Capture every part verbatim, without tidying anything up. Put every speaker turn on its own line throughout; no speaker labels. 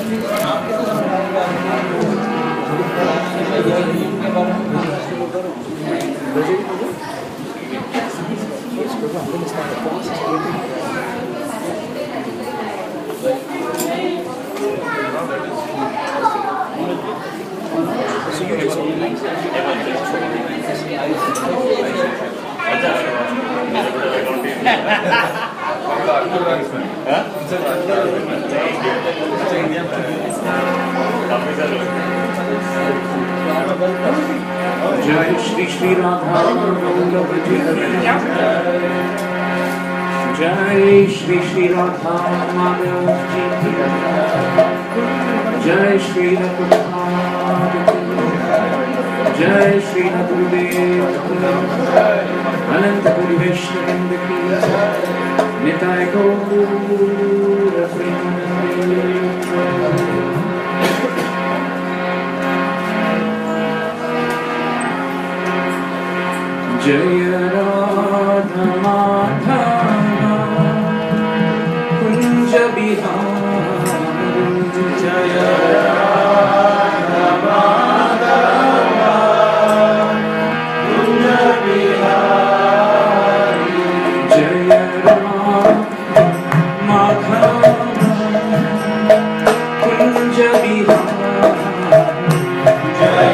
जय श्री श्री राधा जय श्री श्री राधा माधव जी जय श्री जय श्री गुरुदेव अनंत गुरु वैष्णव की निताय गौर जय राधा माधव कुंज बिहारी जय राधा माधव कुंज बिहारी जय राधा माधव कुंज बिहारी जय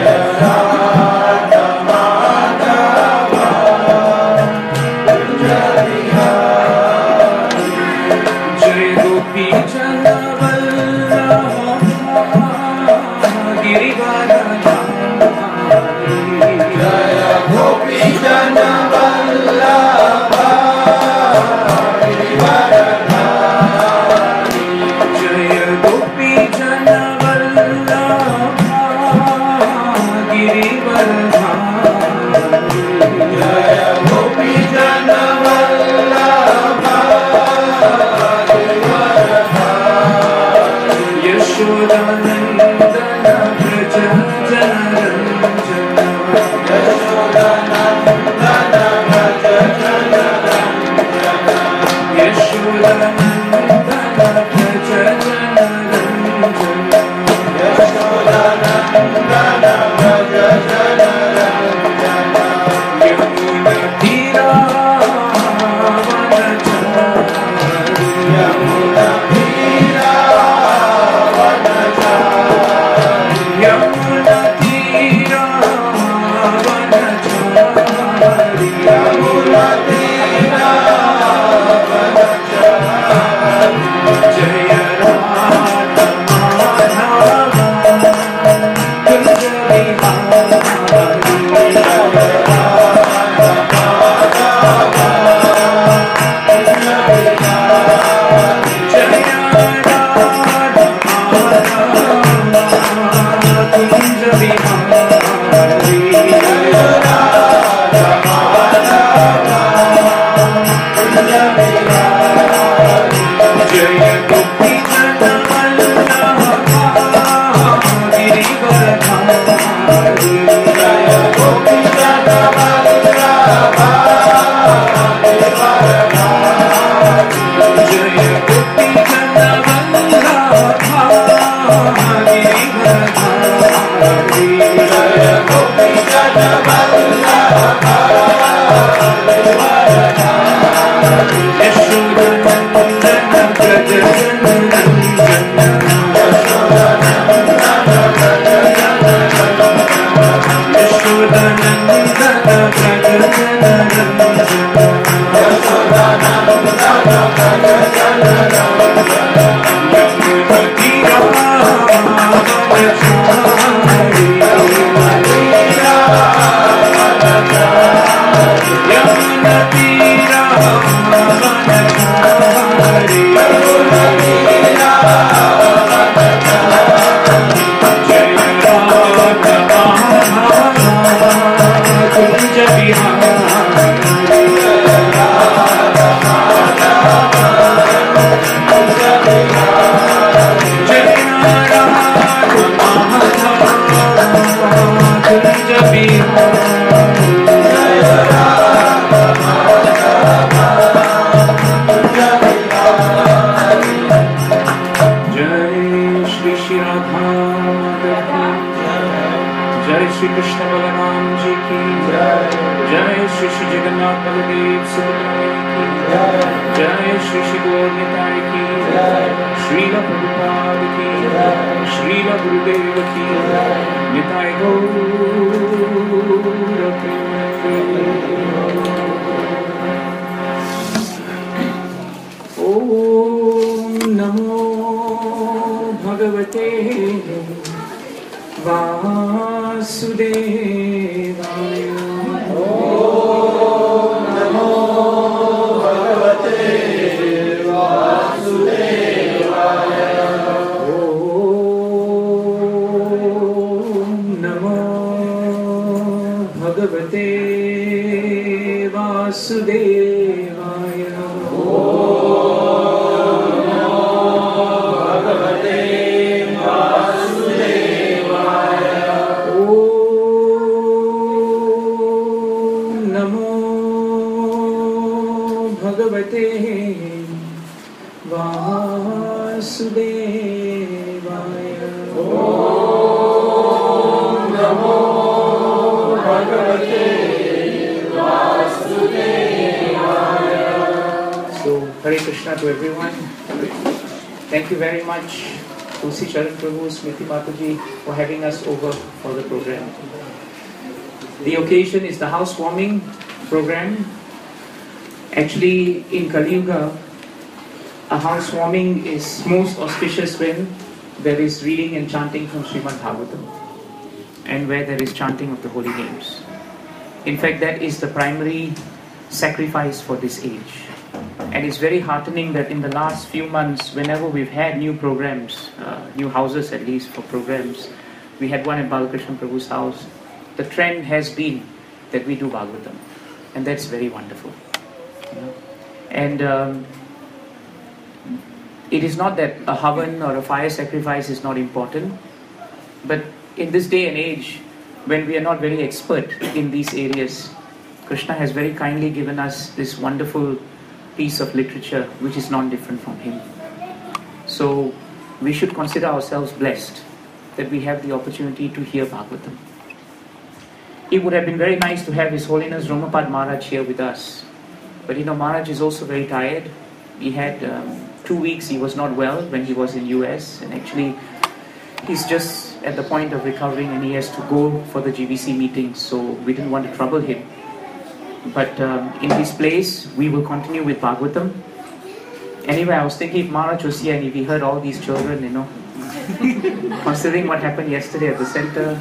जय गोपी जन Vallabh Shri Shri Radha Mata ki Jai, Shri Krishna Balaram ji ki Jai, Shri Shri Jagannath Baladev Subhadra ki Jai, Shri Shri Gaur Nitai ki Srila Prabhupada ki Srila Gurudeva ki Nitai Gaura Premanande. Om Namo Bhagavate Vasudevaya.
Om Namo Bhagavate Vasudevaya.
Om Namo Bhagavate Vasudevaya. Vasudevaya. Om Namo Bhagavate Vasudevaya. So, Hare Krishna to everyone. Thank you very much, Tulsi Charan Prabhu, Smriti Mataji, for having us over for the program. The occasion is the housewarming program. Actually, in Kali Yuga, a housewarming is most auspicious when there is reading and chanting from Srimad Bhagavatam and where there is chanting of the holy names. In fact, that is the primary sacrifice for this age. And it's very heartening that in the last few months, whenever we've had new programs, uh, new houses at least for programs, we had one at Balakrishna Prabhu's house, the trend has been that we do Bhagavatam. And that's very wonderful. You know? And um, it is not that a havan or a fire sacrifice is not important, but in this day and age, when we are not very expert in these areas, Krishna has very kindly given us this wonderful piece of literature which is not different from him. So we should consider ourselves blessed that we have the opportunity to hear Bhagavatam. It would have been very nice to have His Holiness Romapad Maharaj here with us, but you know, Maharaj is also very tired. He had um, two weeks he was not well when he was in U S, and actually he's just at the point of recovering and he has to go for the G B C meetings, so we didn't want to trouble him. But um, in his place, we will continue with Bhagavatam. Anyway, I was thinking if Maharaj was here and if he heard all these children, you know, considering what happened yesterday at the center,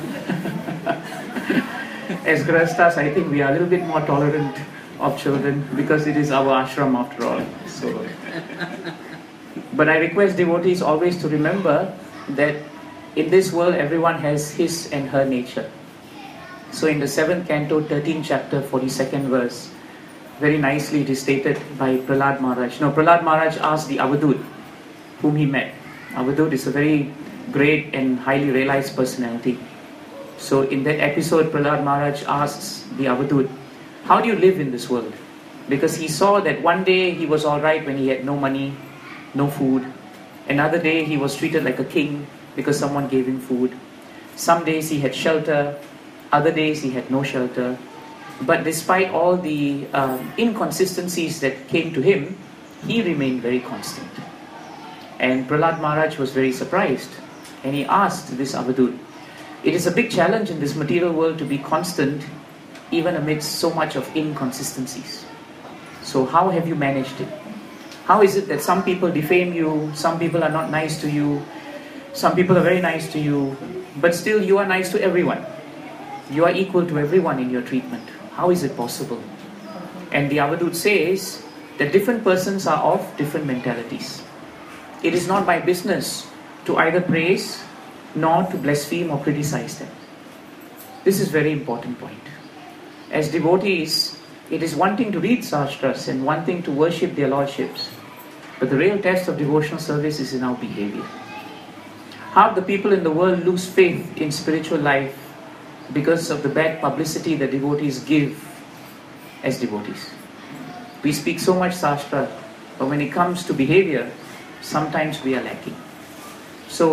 as Grahasthas, I think we are a little bit more tolerant of children because it is our ashram after all. So, but I request devotees always to remember that in this world everyone has his and her nature. So in the seventh canto, thirteenth chapter, forty-second verse, very nicely it is stated by Prahlad Maharaj. Now Prahlad Maharaj asked the Avadut whom he met. Avadut is a very great and highly realized personality. So in that episode, Prahlad Maharaj asks the Avadut, how do you live in this world? Because he saw that one day he was alright when he had no money, no food. Another day he was treated like a king because someone gave him food. Some days he had shelter, other days he had no shelter. But despite all the um, inconsistencies that came to him, he remained very constant. And Prahlad Maharaj was very surprised, and he asked this Avadut, it is a big challenge in this material world to be constant even amidst so much of inconsistencies. So how have you managed it? How is it that some people defame you, some people are not nice to you, some people are very nice to you, but still you are nice to everyone? You are equal to everyone in your treatment. How is it possible? And the Avadut says that different persons are of different mentalities. It is not my business to either praise nor to blaspheme or criticize them. This is a very important point. As devotees, it is one thing to read sastras and one thing to worship their lordships. But the real test of devotional service is in our behavior. Half the people in the world lose faith in spiritual life because of the bad publicity that devotees give as devotees. We speak so much sastra, but when it comes to behavior, sometimes we are lacking. So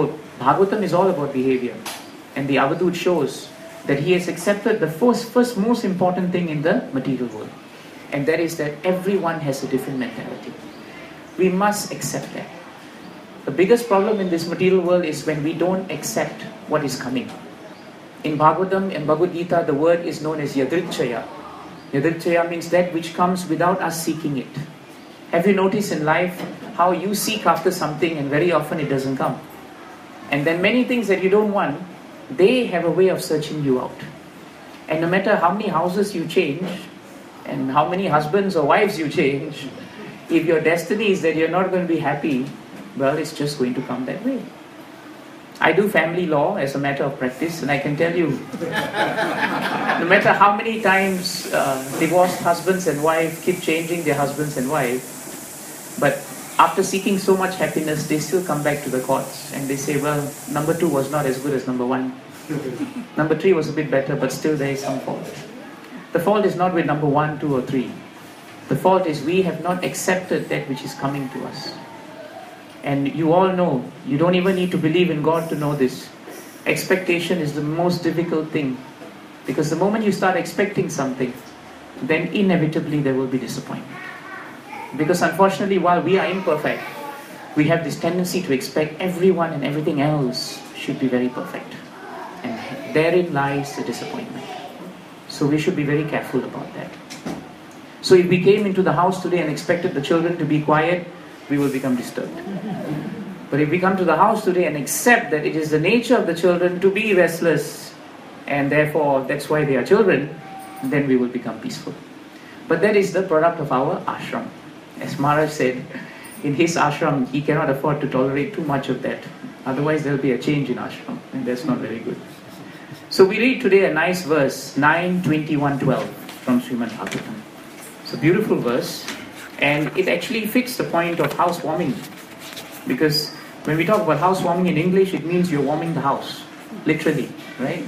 Bhagavatam is all about behavior. And the Avadut shows that he has accepted the first, first most important thing in the material world. And that is that everyone has a different mentality. We must accept that. The biggest problem in this material world is when we don't accept what is coming. In Bhagavatam and Bhagavad Gita, the word is known as Yadrichaya. Yadrichaya means that which comes without us seeking it. Have you noticed in life how you seek after something and very often it doesn't come? And then many things that you don't want, they have a way of searching you out. And no matter how many houses you change and how many husbands or wives you change, if your destiny is that you're not going to be happy, well, it's just going to come that way. I do family law as a matter of practice, and I can tell you, no matter how many times uh, divorced husbands and wives keep changing their husbands and wives, but after seeking so much happiness, they still come back to the courts and they say, well, number two was not as good as number one. Number three was a bit better, but still there is some fault. The fault is not with number one, two, or three. The fault is we have not accepted that which is coming to us. And you all know, you don't even need to believe in God to know this. Expectation is the most difficult thing. Because the moment you start expecting something, then inevitably there will be disappointment. Because unfortunately, while we are imperfect, we have this tendency to expect everyone and everything else should be very perfect. And therein lies the disappointment. So we should be very careful about that. So if we came into the house today and expected the children to be quiet, we will become disturbed. But if we come to the house today and accept that it is the nature of the children to be restless, and therefore that's why they are children, then we will become peaceful. But that is the product of our ashram. As Maharaj said, in his ashram, he cannot afford to tolerate too much of that. Otherwise there will be a change in ashram, and that's not very good. So we read today a nice verse, nine twenty-one twelve from Srimad Bhagavatam. It's a beautiful verse, and it actually fits the point of housewarming. Because when we talk about housewarming in English, it means you're warming the house. Literally, right?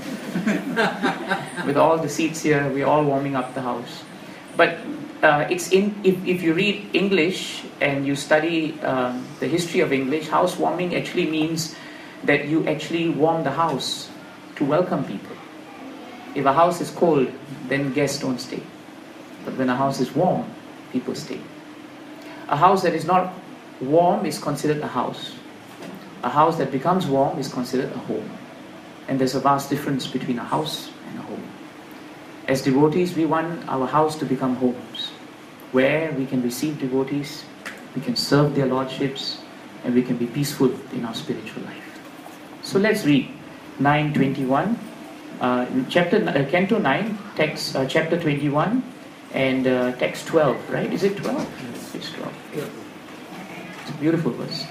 With all the seats here, we're all warming up the house. But uh, it's in if, if you read English and you study uh, the history of English, housewarming actually means that you actually warm the house to welcome people. If a house is cold, then guests don't stay. But when a house is warm, people stay. A house that is not warm is considered a house. A house that becomes warm is considered a home. And there's a vast difference between a house and a home. As devotees, we want our house to become homes, where we can receive devotees, we can serve their lordships, and we can be peaceful in our spiritual life. So let's read nine twenty-one, uh, chapter uh, Canto nine, text uh, chapter twenty-one, and uh, text twelve. Right? Is it twelve? It's twelve. Yeah. It's a beautiful verse.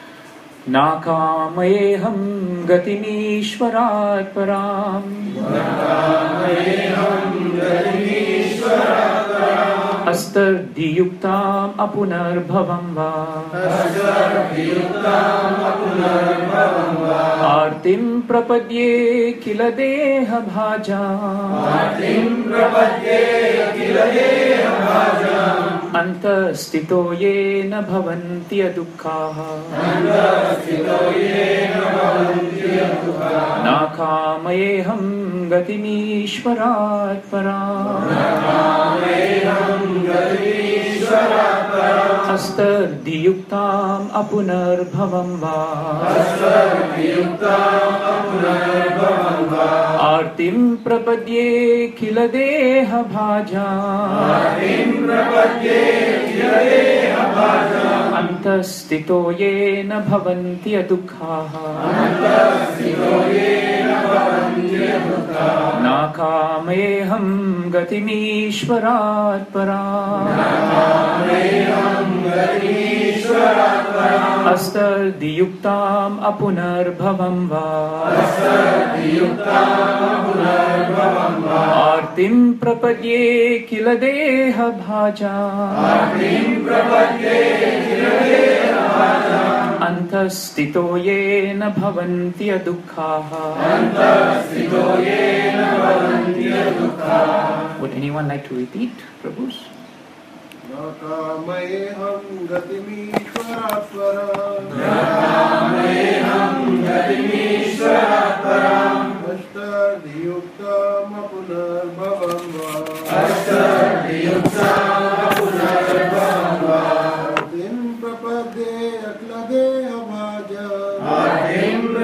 Nakameham gatimishvarat param. Nakameham gatimishvarat param. Astar diyuktam apunarbhavam va. Astar diyuktam apunarbhavam va. Artim prapadye kila deha bhajam. Artim prapadye kila deha bhajam. Antastito yena bhavanti adukkaha. Antastito yena bhavanti adukkaha. Nakameham gatimishvarat param. Nakameham gatimishvarat param. Astar diyuktam apunarbhavam va. Astar diyuktam apunarbhavam va. Artim prapadye kila deha bhajam. Artim prapadye Antastito yena bhavanti adukkaha. Antastito yena bhavanti adukkaha. Nakameham gatimishvarat param. Nakameham gatimishvarat param. Astar diyuktam apunarbhavam va. Astar diyuktam apunarbhavam va. Artim prapadye kila deha bhajam. Artim prapadye kila deha bhajam. Antastito yena bhavanti adukkaha. Antastito yena bhavanti adukkaha. Would anyone like to repeat, Prabhus?
Nakameham gatimishvarat param.
Nakameham gatimishvarat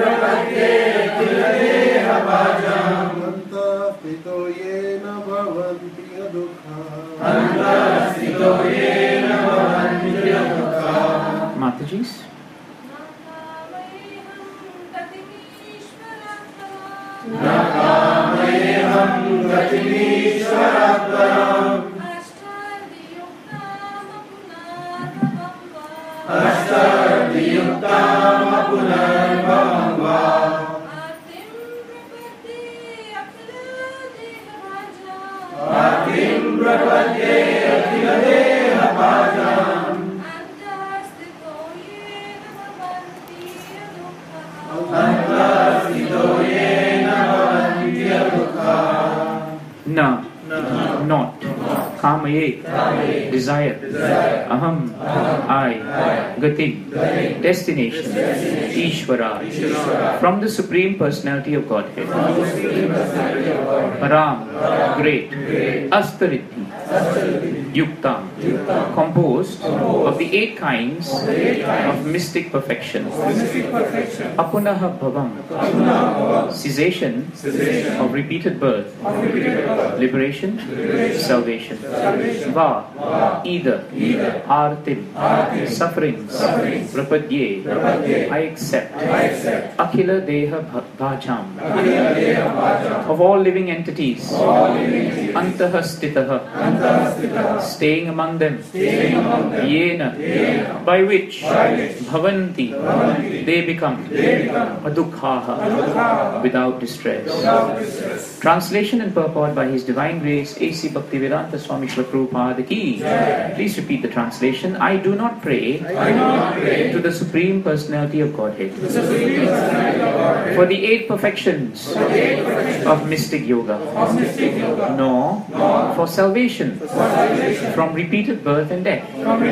प्रपद्ये अखिलदेहभाजम्
अन्तःस्थितो येन भवन्ति दुःखा
अन्तःस्थितो येन भवन्ति दुःखा
Mataji's.
न कामयेऽहं गतिमीश्वरत्वम् अष्टार्धियुक्ताम पुनर्भवं वा आर्तिं प्रपद्ये अखिलदेहभाजम् अन्तःस्थितो येन भवन्ति दुःखा
Na, not, kamaye, desire, aham, I, gati, destination, Ishvara, from the Supreme Personality of Godhead, Param, great, Astariddhi, Yuktam, composed of the eight kinds of mystic perfection, Apunaha Bhavam, cessation of repeated birth, liberation, salvation. Va, either, artim, sufferings, prapadye, I accept, akhila deha bhajam, of all living entities, antaha stitaha, staying among them, yena, by which, bhavanti, they become, adukhaha, without distress. Translation and purport by His Divine Grace A C Bhaktivedanta Swami Srila Prabhupada ki. Please repeat the translation. I do not pray, to the Supreme Personality of Godhead for the eight perfections of mystic yoga, nor for salvation from repeated birth and death.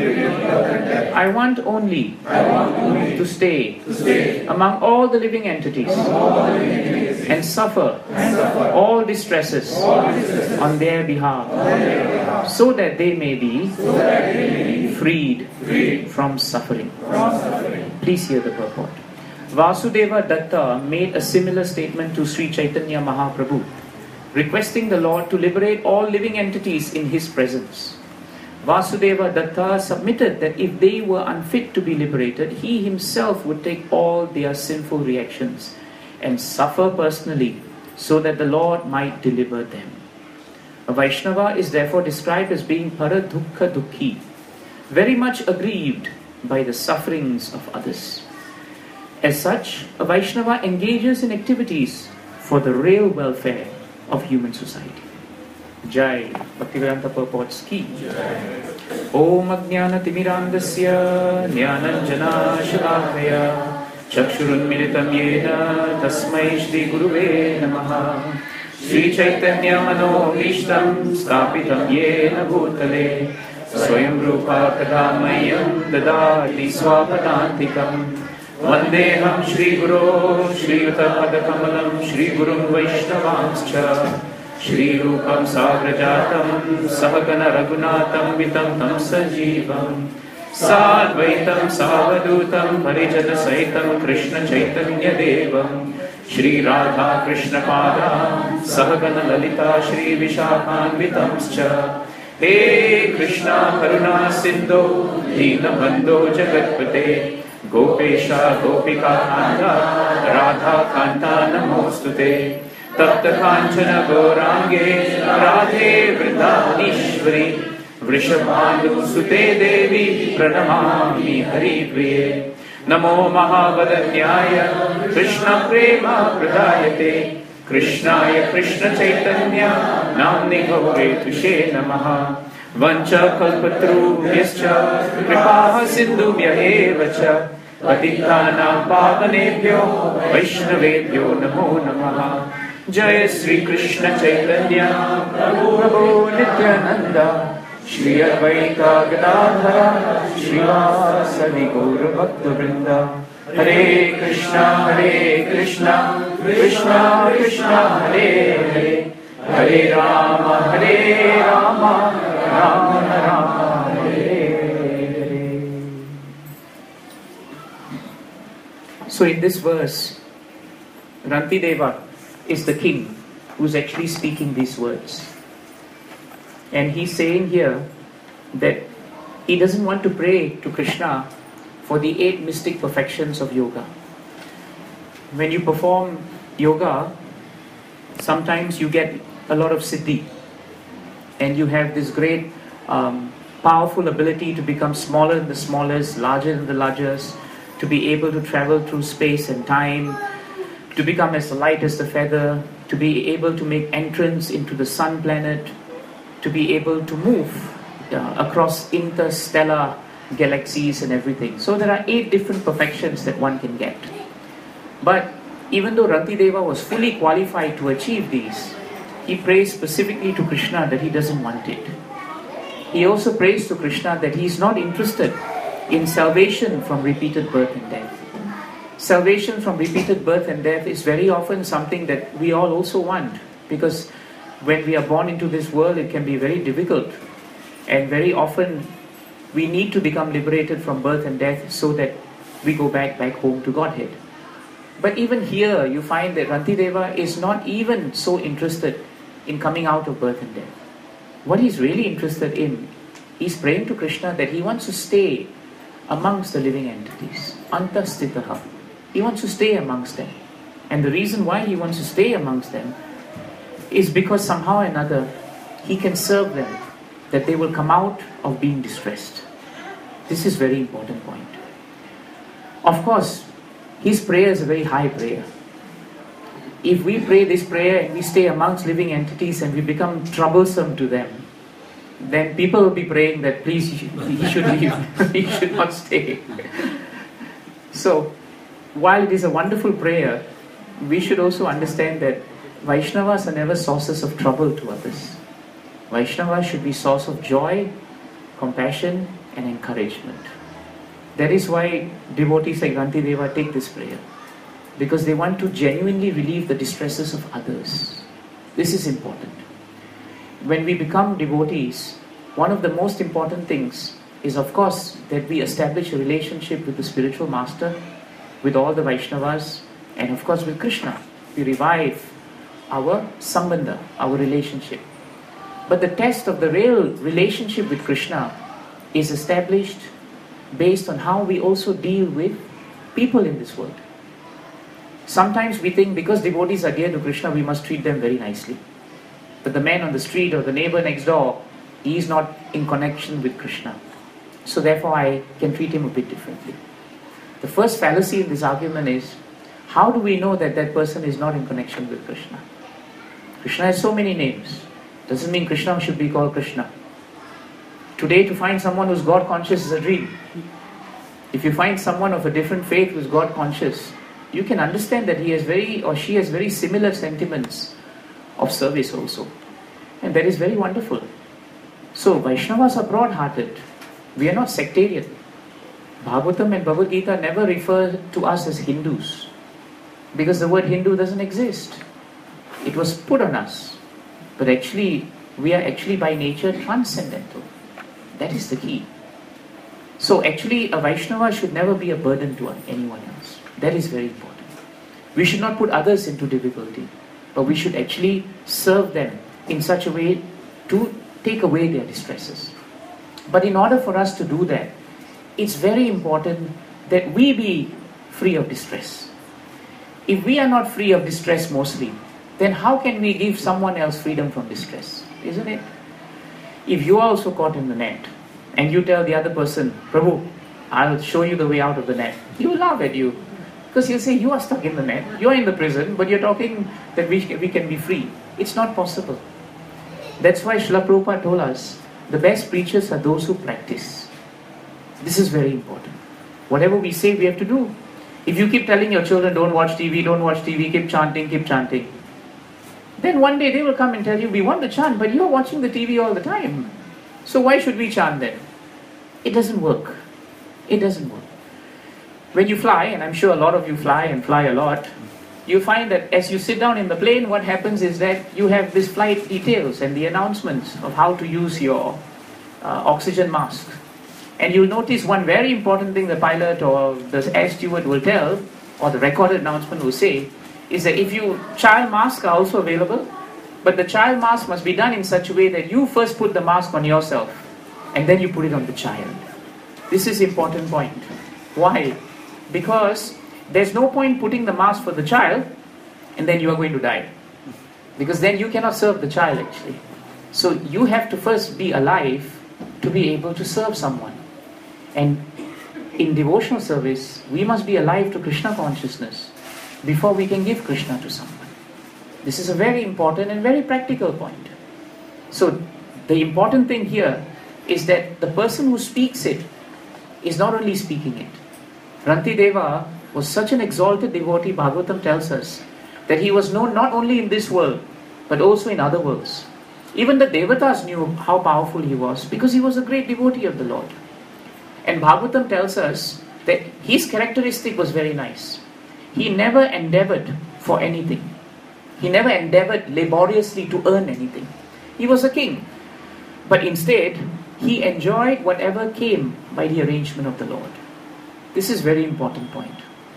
I want only to stay among all the living entities and suffer all distresses on their behalf, so that they may be freed from suffering. Please hear the purport. Vasudeva Datta made a similar statement to Sri Chaitanya Mahaprabhu, requesting the Lord to liberate all living entities in His presence. Vasudeva Datta submitted that if they were unfit to be liberated, he himself would take all their sinful reactions and suffer personally so that the Lord might deliver them. A Vaishnava is therefore described as being paradukha dukhi, very much aggrieved by the sufferings of others. As such, a Vaishnava engages in activities for the real welfare of human society. Jai Bhaktivedanta purports ki. Om Ajnana Timirandasya Jnananjana Shalakaya Chakshurunmilitam Yena Tasmai Shri Guruve Namaha. Shri Chaitanya Manohishtam Stapitam Yena Bhutale Swayam Rupa Kadamayam Dadati Swapadantikam Vandeham Shri Guru Shri Yuta Shri Gurum Vaishnavanscha Shri Rupam Sagrajatam Sahagana Raghunatam Vitam Tam Sajivam Sadvaitam Savadutam Parijana Saitam Krishna Chaitanya Devam Shri Radha Krishna Pada Sahagana Lalita Shri Vishakhan Vitamscha He Krishna Karuna Sindhu Dina Bandho Jagatpate Gopesha Gopika Kanta Radha Kanta Namostute Tapta Kanchana Gaurange Radhe Vrindavanishwari Vrishabhandu Sute Devi Pranamami Hari Priye Namo Mahavadanyaya Krishna Prema Pradayate Krishnaya Krishna Chaitanya Namni Gaure Tushe Namaha Vancha Kalpatru Yascha Kripaha Sindhu Vyahevacha Patitanam Pavanebhyo Vaishnavebhyo Namo Namaha Jai Sri Krishna Chaitanya Prabhu Prabhu Nityananda Shri Advaita Gadadhara Srivasadi Gaura Bhakta Vrinda Hare Krishna Hare Krishna Krishna Krishna Hare Hare Hare Rama Hare Rama Rama Rama Hare Hare. So in this verse Rantideva is the king who's actually speaking these words. And he's saying here that he doesn't want to pray to Krishna for the eight mystic perfections of yoga. When you perform yoga, sometimes you get a lot of siddhi, and you have this great um, powerful ability to become smaller than the smallest, larger than the largest, to be able to travel through space and time, to become as light as the feather, to be able to make entrance into the sun planet, to be able to move uh, across interstellar galaxies and everything. So there are eight different perfections that one can get. But even though Rantideva was fully qualified to achieve these, he prays specifically to Krishna that he doesn't want it. He also prays to Krishna that he is not interested in salvation from repeated birth and death. Salvation from repeated birth and death is very often something that we all also want, because when we are born into this world, it can be very difficult, and very often we need to become liberated from birth and death so that we go back back home to Godhead. But even here you find that Rantideva is not even so interested in coming out of birth and death. What he's really interested in, he's praying to Krishna that he wants to stay amongst the living entities. Antastitaha. He wants to stay amongst them. And the reason why he wants to stay amongst them is because somehow or another he can serve them, that they will come out of being distressed. This is a very important point. Of course, his prayer is a very high prayer. If we pray this prayer and we stay amongst living entities and we become troublesome to them, then people will be praying that please he should leave, he should not stay. So, while it is a wonderful prayer, we should also understand that Vaishnavas are never sources of trouble to others. Vaishnavas should be source of joy, compassion and encouragement. That is why devotees like Rantideva take this prayer, because they want to genuinely relieve the distresses of others. This is important. When we become devotees, one of the most important things is, of course, that we establish a relationship with the spiritual master, with all the Vaishnavas, and of course with Krishna. We revive our sambandha, our relationship. But the test of the real relationship with Krishna is established based on how we also deal with people in this world. Sometimes we think because devotees are dear to Krishna, we must treat them very nicely. But the man on the street or the neighbor next door, he is not in connection with Krishna. So therefore I can treat him a bit differently. The first fallacy in this argument is, how do we know that that person is not in connection with Krishna? Krishna has so many names. Doesn't mean Krishna should be called Krishna. Today, to find someone who's God conscious is a dream. If you find someone of a different faith who's God conscious, you can understand that he has very or she has very similar sentiments of service also. And that is very wonderful. So Vaishnavas are broad-hearted. We are not sectarian. Bhagavatam and Bhagavad Gita never refer to us as Hindus, because the word Hindu doesn't exist. It was put on us. But actually, we are actually by nature transcendental. That is the key. So actually, a Vaishnava should never be a burden to anyone else. That is very important. We should not put others into difficulty, but we should actually serve them in such a way to take away their distresses. But in order for us to do that, it's very important that we be free of distress. If we are not free of distress mostly, then how can we give someone else freedom from distress? Isn't it? If you are also caught in the net, and you tell the other person, Prabhu, I'll show you the way out of the net, he will laugh at you. Because he'll say, you are stuck in the net, you're in the prison, but you're talking that we, we can be free. It's not possible. That's why Srila Prabhupada told us, the best preachers are those who practice. This is very important. Whatever we say, we have to do. If you keep telling your children, don't watch T V, don't watch T V, keep chanting, keep chanting, then one day they will come and tell you, we want to chant, but you're watching the T V all the time. So why should we chant then? It doesn't work. It doesn't work. When you fly, and I'm sure a lot of you fly and fly a lot, you find that as you sit down in the plane, what happens is that you have this flight details and the announcements of how to use your uh, oxygen mask. And you'll notice one very important thing the pilot or the air steward will tell, or the recorded announcement will say, is that if you, child masks are also available, but the child mask must be done in such a way that you first put the mask on yourself and then you put it on the child. This is important point. Why? Because there's no point putting the mask for the child and then you are going to die. Because then you cannot serve the child actually. So you have to first be alive to be able to serve someone. And in devotional service, we must be alive to Krishna consciousness before we can give Krishna to someone. This is a very important and very practical point. So the important thing here is that the person who speaks it is not only speaking it. Rantideva was such an exalted devotee, Bhagavatam tells us, that he was known not only in this world, but also in other worlds. Even the Devatas knew how powerful he was, because he was a great devotee of the Lord. And Bhagavatam tells us that his characteristic was very nice. He never endeavored for anything. He never endeavored laboriously to earn anything. He was a king. But instead, he enjoyed whatever came by the arrangement of the Lord. This is a very important point.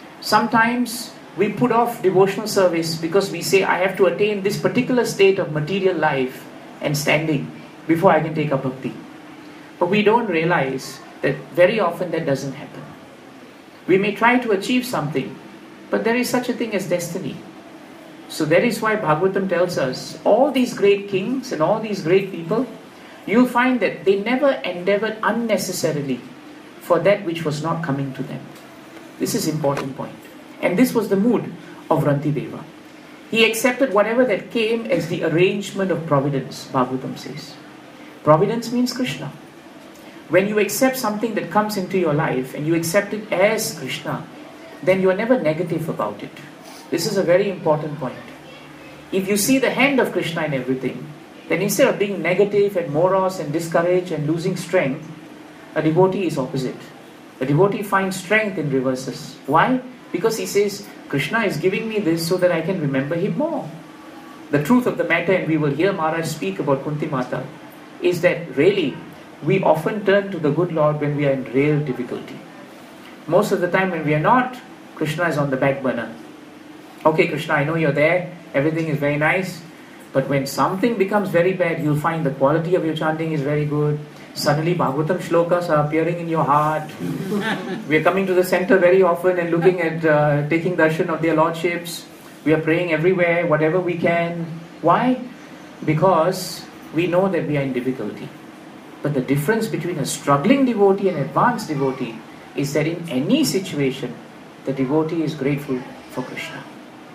Sometimes we put off devotional service because we say, I have to attain this particular state of material life and standing before I can take up bhakti. But we don't realize that very often that doesn't happen. We may try to achieve something, but there is such a thing as destiny. So that is why Bhagavatam tells us, all these great kings and all these great people, you'll find that they never endeavored unnecessarily for that which was not coming to them. This is an important point. And this was the mood of Rantideva. He accepted whatever that came as the arrangement of providence, Bhagavatam says. Providence means Krishna. When you accept something that comes into your life and you accept it as Krishna, then you are never negative about it. This is a very important point. If you see the hand of Krishna in everything, then instead of being negative and morose and discouraged and losing strength, a devotee is opposite. A devotee finds strength in reverses. Why? Because he says, Krishna is giving me this so that I can remember him more. The truth of the matter, and we will hear Maharaj speak about Kunti Mata, is that really, we often turn to the good Lord when we are in real difficulty. Most of the time when we are not, Krishna is on the back burner. Okay, Krishna, I know you're there, everything is very nice, but when something becomes very bad, you'll find the quality of your chanting is very good. Suddenly Bhagavatam shlokas are appearing in your heart. We are coming to the center very often and looking at uh, taking darshan of their lordships. We are praying everywhere, whatever we can. Why? Because we know that we are in difficulty. But the difference between a struggling devotee and advanced devotee is that in any situation, the devotee is grateful for Krishna.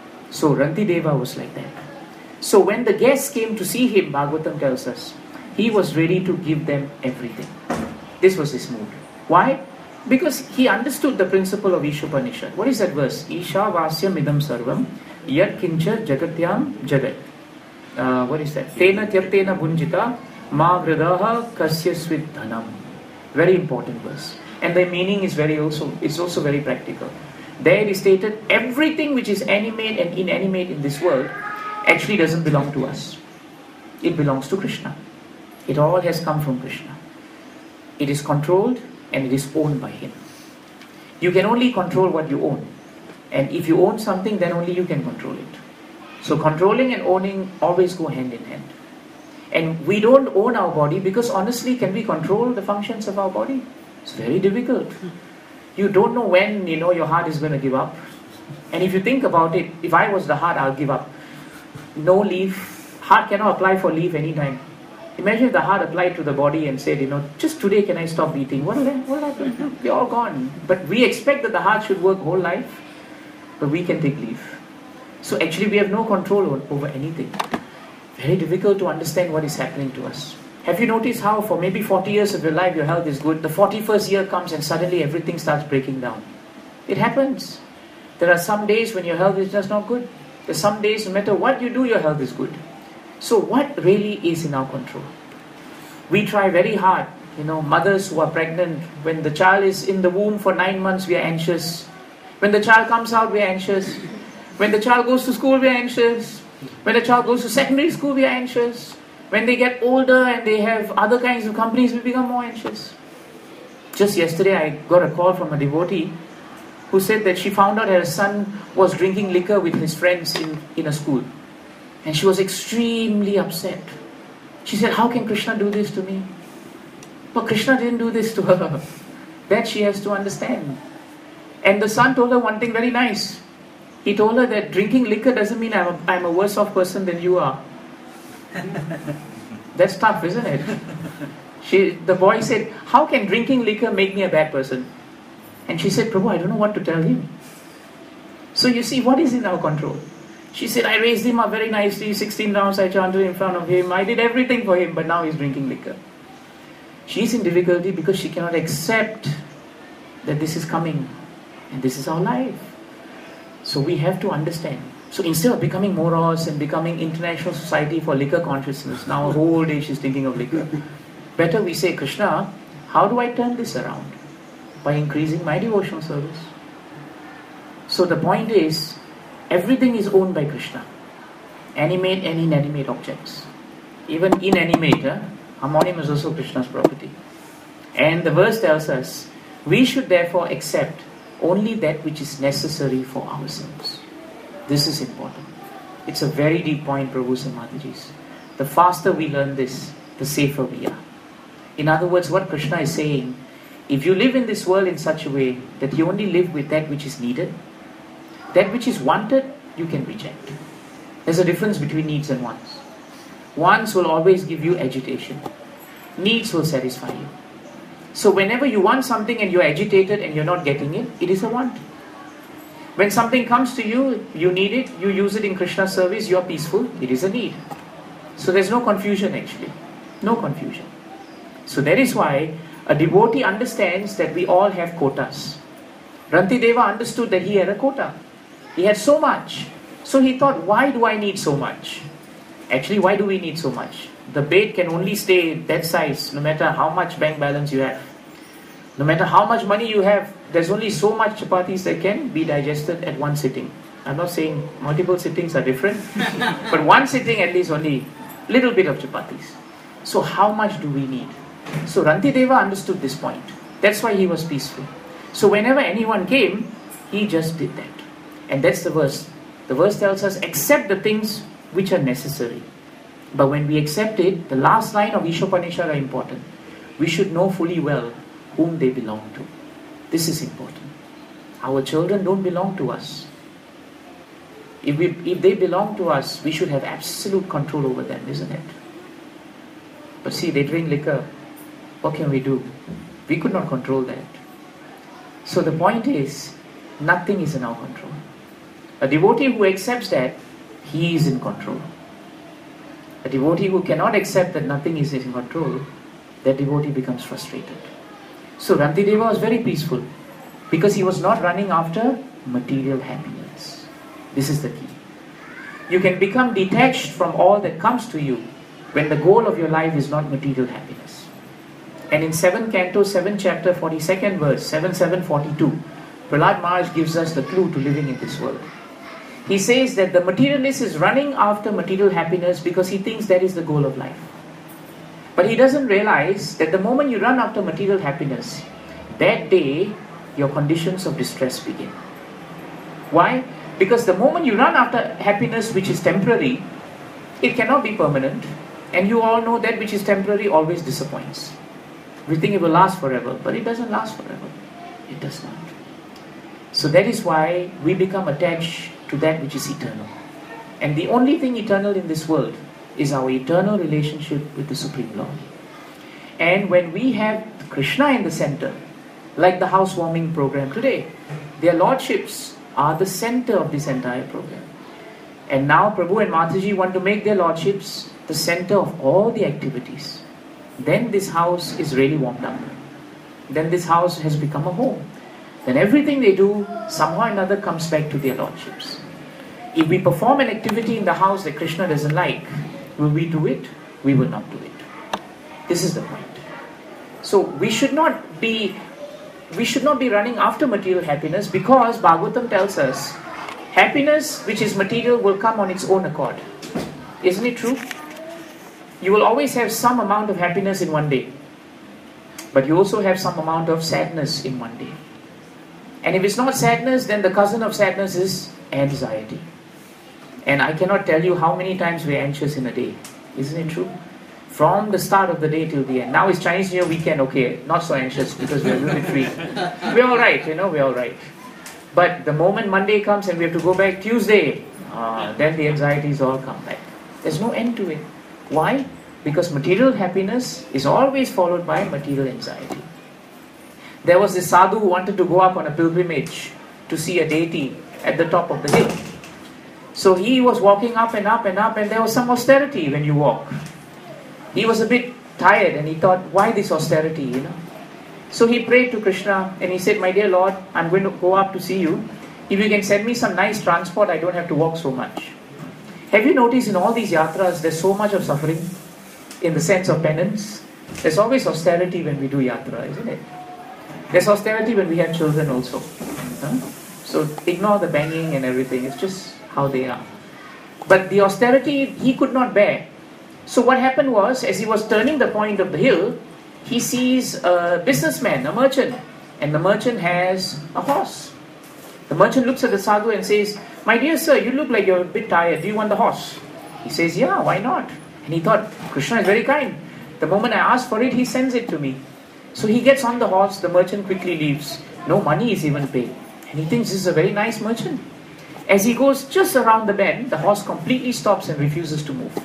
So Rantideva was like that. So when the guests came to see him, Bhagavatam tells us, he was ready to give them everything. This was his mood. Why? Because he understood the principle of Ishopanishad. What is that verse? Isha vasyam idam sarvam yat kincha jagatyam jagat. Uh, what is that? Tena tyartena bunjita ma gradaha kasya swit dhanam. Very important verse. And the meaning is very also, it's also very practical. There it is stated, everything which is animate and inanimate in this world actually doesn't belong to us. It belongs to Krishna. It all has come from Krishna. It is controlled and it is owned by him. You can only control what you own. And if you own something, then only you can control it. So controlling and owning always go hand in hand. And we don't own our body because honestly, can we control the functions of our body? It's very difficult. You don't know when, you know, your heart is going to give up. And if you think about it, if I was the heart, I'll give up. No leave. Heart cannot apply for leave anytime. Imagine if the heart applied to the body and said, you know, just today can I stop beating? What will happen? They're all gone. But we expect that the heart should work whole life, but we can take leave. So actually we have no control over anything. Very difficult to understand what is happening to us. Have you noticed how for maybe forty years of your life your health is good, the forty-first year comes and suddenly everything starts breaking down? It happens. There are some days when your health is just not good. There's some days no matter what you do, your health is good. So what really is in our control? We try very hard. You know, mothers who are pregnant, when the child is in the womb for nine months, we are anxious. When the child comes out, we are anxious. When the child goes to school, we are anxious. When the child goes to secondary school, we are anxious. When they get older and they have other kinds of companies, we become more anxious. Just yesterday, I got a call from a devotee who said that she found out her son was drinking liquor with his friends in, in a school. And she was extremely upset. She said, how can Krishna do this to me? But Krishna didn't do this to her. That she has to understand. And the son told her one thing very nice. He told her that drinking liquor doesn't mean I'm a, I'm a worse off person than you are. That's tough, isn't it? She, the boy said, how can drinking liquor make me a bad person? And she said, Prabhu, I don't know what to tell him. So you see, what is in our control? She said, I raised him up very nicely, sixteen rounds I chanted in front of him, I did everything for him, but now he's drinking liquor. She's in difficulty because she cannot accept that this is coming and this is our life. So we have to understand. So instead of becoming morals and becoming International Society for Liquor Consciousness, now our whole day she's thinking of liquor. Better we say, Krishna, how do I turn this around? By increasing my devotional service. So the point is, everything is owned by Krishna. Animate and inanimate objects. Even inanimate, huh? Harmonium is also Krishna's property. And the verse tells us, we should therefore accept only that which is necessary for ourselves. This is important. It's a very deep point, Prabhus and Matajis. The faster we learn this, the safer we are. In other words, what Krishna is saying, if you live in this world in such a way that you only live with that which is needed, that which is wanted, you can reject. There's a difference between needs and wants. Wants will always give you agitation. Needs will satisfy you. So whenever you want something and you're agitated and you're not getting it, it is a want. When something comes to you, you need it, you use it in Krishna's service, you're peaceful, it is a need. So there's no confusion actually. No confusion. So that is why a devotee understands that we all have quotas. Rantideva understood that he had a quota. He had so much. So he thought, why do I need so much? Actually, why do we need so much? The bed can only stay that size no matter how much bank balance you have. No matter how much money you have, there's only so much chapatis that can be digested at one sitting. I'm not saying multiple sittings are different, but one sitting at least only little bit of chapatis. So how much do we need? So Rantideva understood this point. That's why he was peaceful. So whenever anyone came, he just did that. And that's the verse. The verse tells us, accept the things which are necessary. But when we accept it, the last line of Ishopanishad are important. We should know fully well whom they belong to. This is important. Our children don't belong to us. If, we, if they belong to us, we should have absolute control over them, isn't it? But see, they drink liquor. What can we do? We could not control that. So the point is, nothing is in our control. A devotee who accepts that, he is in control. A devotee who cannot accept that nothing is in control, that devotee becomes frustrated. So Rantideva was very peaceful because he was not running after material happiness. This is the key. You can become detached from all that comes to you when the goal of your life is not material happiness. And in seventh Canto, seventh chapter, forty-second verse, seven seven forty-two, Prahlad Maharaj gives us the clue to living in this world. He says that the materialist is running after material happiness because he thinks that is the goal of life. But he doesn't realize that the moment you run after material happiness, that day your conditions of distress begin. Why? Because the moment you run after happiness which is temporary, it cannot be permanent. And you all know that which is temporary always disappoints. We think it will last forever, but it doesn't last forever. It does not. So that is why we become attached to that which is eternal. And the only thing eternal in this world is our eternal relationship with the Supreme Lord. And when we have Krishna in the center, like the housewarming program today, their lordships are the center of this entire program. And now Prabhu and Mataji want to make their lordships the center of all the activities. Then this house is really warmed up. Then this house has become a home. Then everything they do, somehow or another, comes back to their lordships. If we perform an activity in the house that Krishna doesn't like, will we do it? We will not do it. This is the point. So we should not be, we should not be running after material happiness, because Bhagavatam tells us, happiness which is material will come on its own accord. Isn't it true? You will always have some amount of happiness in one day, but you also have some amount of sadness in one day. And if it's not sadness, then the cousin of sadness is anxiety. And I cannot tell you how many times we're anxious in a day. Isn't it true? From the start of the day till the end. Now it's Chinese New Year weekend, okay, not so anxious because we're a little bit free. We're alright, you know, we're alright. But the moment Monday comes and we have to go back Tuesday, uh, then the anxieties all come back. There's no end to it. Why? Because material happiness is always followed by material anxiety. There was this sadhu who wanted to go up on a pilgrimage to see a deity at the top of the hill. So he was walking up and up and up, and there was some austerity when you walk. He was a bit tired and he thought, why this austerity, you know? So he prayed to Krishna and he said, my dear Lord, I'm going to go up to see you. If you can send me some nice transport, I don't have to walk so much. Have you noticed in all these yatras, there's so much of suffering in the sense of penance? There's always austerity when we do yatra, isn't it? There's austerity when we have children also. Huh? So ignore the banging and everything, it's just how they are. But the austerity he could not bear. So what happened was, as he was turning the point of the hill, he sees a businessman, a merchant, and the merchant has a horse. The merchant looks at the sadhu and says, my dear sir, you look like you're a bit tired, do you want the horse? He says, yeah, why not? And he thought, Krishna is very kind. The moment I ask for it, he sends it to me. So he gets on the horse, the merchant quickly leaves. No money is even paid. And he thinks this is a very nice merchant. As he goes just around the bend, the horse completely stops and refuses to move.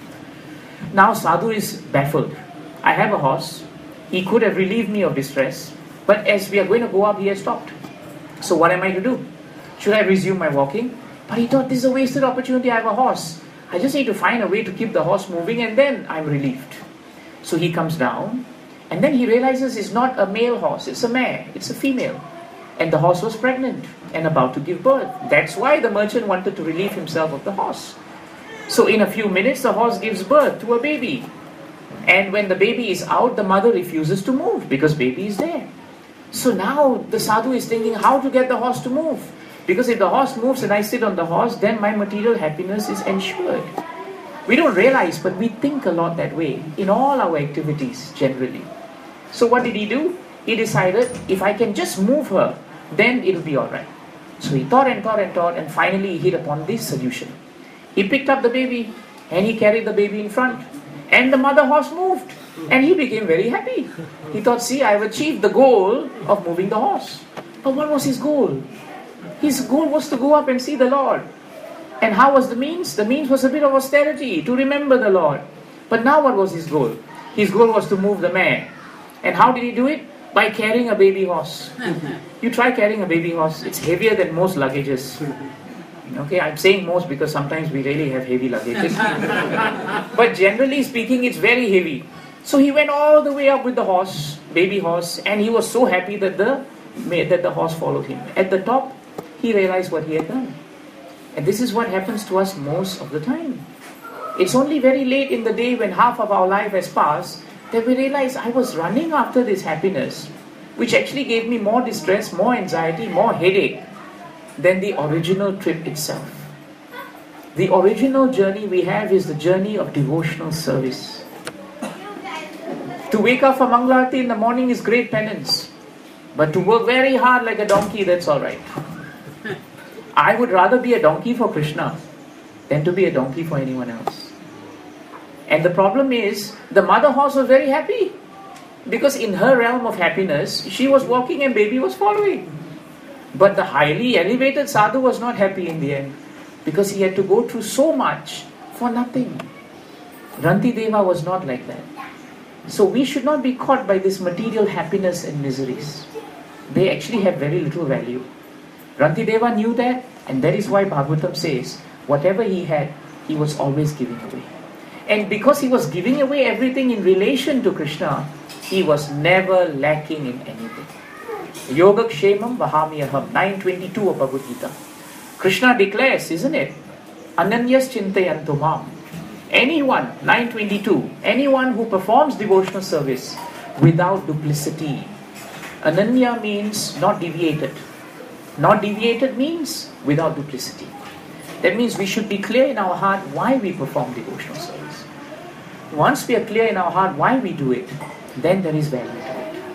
Now sadhu is baffled. I have a horse. He could have relieved me of distress. But as we are going to go up, he has stopped. So what am I to do? Should I resume my walking? But he thought, this is a wasted opportunity. I have a horse. I just need to find a way to keep the horse moving and then I'm relieved. So he comes down and then he realizes it's not a male horse. It's a mare. It's a female. And the horse was pregnant and about to give birth. That's why the merchant wanted to relieve himself of the horse. So in a few minutes, the horse gives birth to a baby. And when the baby is out, the mother refuses to move because baby is there. So now the sadhu is thinking how to get the horse to move. Because if the horse moves and I sit on the horse, then my material happiness is ensured. We don't realize, but we think a lot that way in all our activities generally. So what did he do? He decided, if I can just move her, then it'll be alright. So he thought and thought and thought, and finally he hit upon this solution. He picked up the baby and he carried the baby in front. And the mother horse moved. And he became very happy. He thought, see, I've achieved the goal of moving the horse. But what was his goal? His goal was to go up and see the Lord. And how was the means? The means was a bit of austerity, to remember the Lord. But now what was his goal? His goal was to move the mare. And how did he do it? By carrying a baby horse. You try carrying a baby horse, it's heavier than most luggages. Okay, I'm saying most because sometimes we really have heavy luggages. But generally speaking, it's very heavy. So he went all the way up with the horse, baby horse, and he was so happy that the, that the horse followed him. At the top, he realized what he had done. And this is what happens to us most of the time. It's only very late in the day when half of our life has passed that we realize I was running after this happiness, which actually gave me more distress, more anxiety, more headache than the original trip itself. The original journey we have is the journey of devotional service. To wake up for Mangalarti in the morning is great penance. But to work very hard like a donkey, that's alright. I would rather be a donkey for Krishna than to be a donkey for anyone else. And the problem is, the mother horse was very happy. Because in her realm of happiness, she was walking and baby was following. But the highly elevated sadhu was not happy in the end. Because he had to go through so much for nothing. Rantideva was not like that. So we should not be caught by this material happiness and miseries. They actually have very little value. Rantideva knew that, and that is why Bhagavatam says, whatever he had, he was always giving away. And because he was giving away everything in relation to Krishna, he was never lacking in anything. Yoga Kshemam Vahamyaham, nine twenty-two of Bhagavad Gita. Krishna declares, isn't it? Ananyas Chintayantu Mam. Anyone, nine twenty-two, anyone who performs devotional service without duplicity. Ananya means not deviated. Not deviated means without duplicity. That means we should be clear in our heart why we perform devotional service. Once we are clear in our heart why we do it, then there is value to it.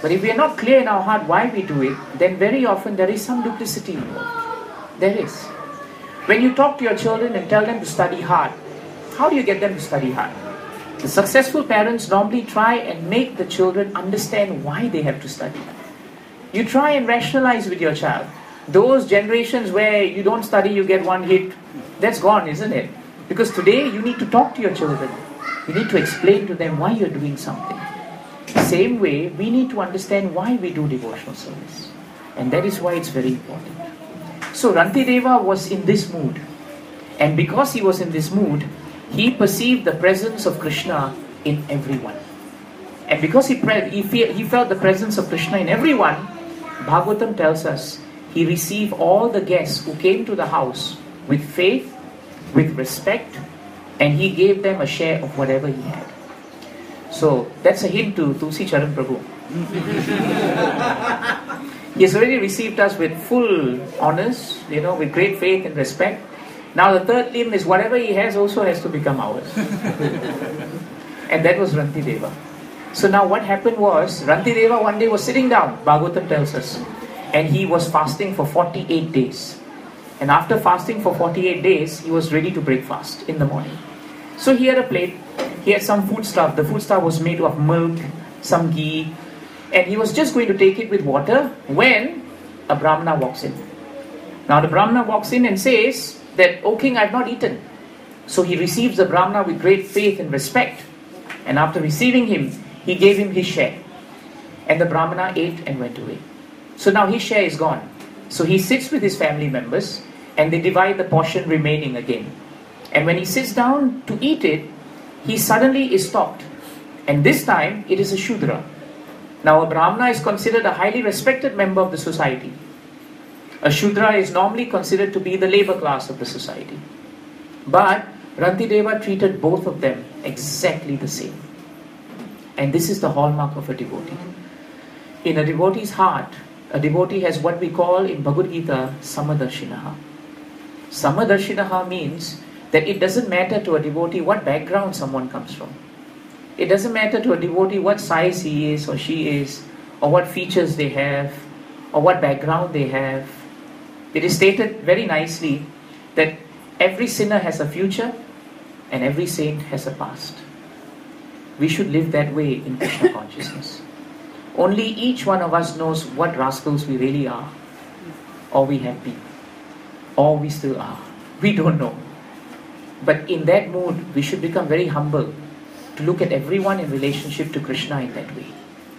But if we are not clear in our heart why we do it, then very often there is some duplicity involved. There is. When you talk to your children and tell them to study hard, how do you get them to study hard? The successful parents normally try and make the children understand why they have to study. You try and rationalize with your child. Those generations where you don't study, you get one hit, that's gone, isn't it? Because today you need to talk to your children. You need to explain to them why you're doing something. Same way, we need to understand why we do devotional service. And that is why it's very important. So Rantideva was in this mood. And because he was in this mood, he perceived the presence of Krishna in everyone. And because he, pre- he, fe- he felt the presence of Krishna in everyone, Bhagavatam tells us he received all the guests who came to the house with faith, with respect, and he gave them a share of whatever he had. So that's a hint to Tulsi Charan Prabhu. He has already received us with full honors, you know, with great faith and respect. Now the third limb is whatever he has also has to become ours. And that was Rantideva. So now what happened was, Rantideva one day was sitting down, Bhagavatam tells us, and he was fasting for forty-eight days. And after fasting for forty-eight days, he was ready to break fast in the morning. So he had a plate, he had some food stuff. The food stuff was made of milk, some ghee, and he was just going to take it with water when a Brahmana walks in. Now the Brahmana walks in and says that, "O king, I have not eaten." So he receives the Brahmana with great faith and respect. And after receiving him, he gave him his share. And the Brahmana ate and went away. So now his share is gone. So he sits with his family members and they divide the portion remaining again. And when he sits down to eat it, he suddenly is stopped. And this time it is a Shudra. Now a Brahmana is considered a highly respected member of the society. A Shudra is normally considered to be the labor class of the society. But Rantideva treated both of them exactly the same. And this is the hallmark of a devotee. In a devotee's heart, a devotee has what we call in Bhagavad Gita, Samadarshinaha. Samadarshinaha means that it doesn't matter to a devotee what background someone comes from. It doesn't matter to a devotee what size he is or she is, or what features they have, or what background they have. It is stated very nicely that every sinner has a future and every saint has a past. We should live that way in Krishna consciousness. Only each one of us knows what rascals we really are, or we have been, or we still are. We don't know. But in that mood, we should become very humble to look at everyone in relationship to Krishna in that way.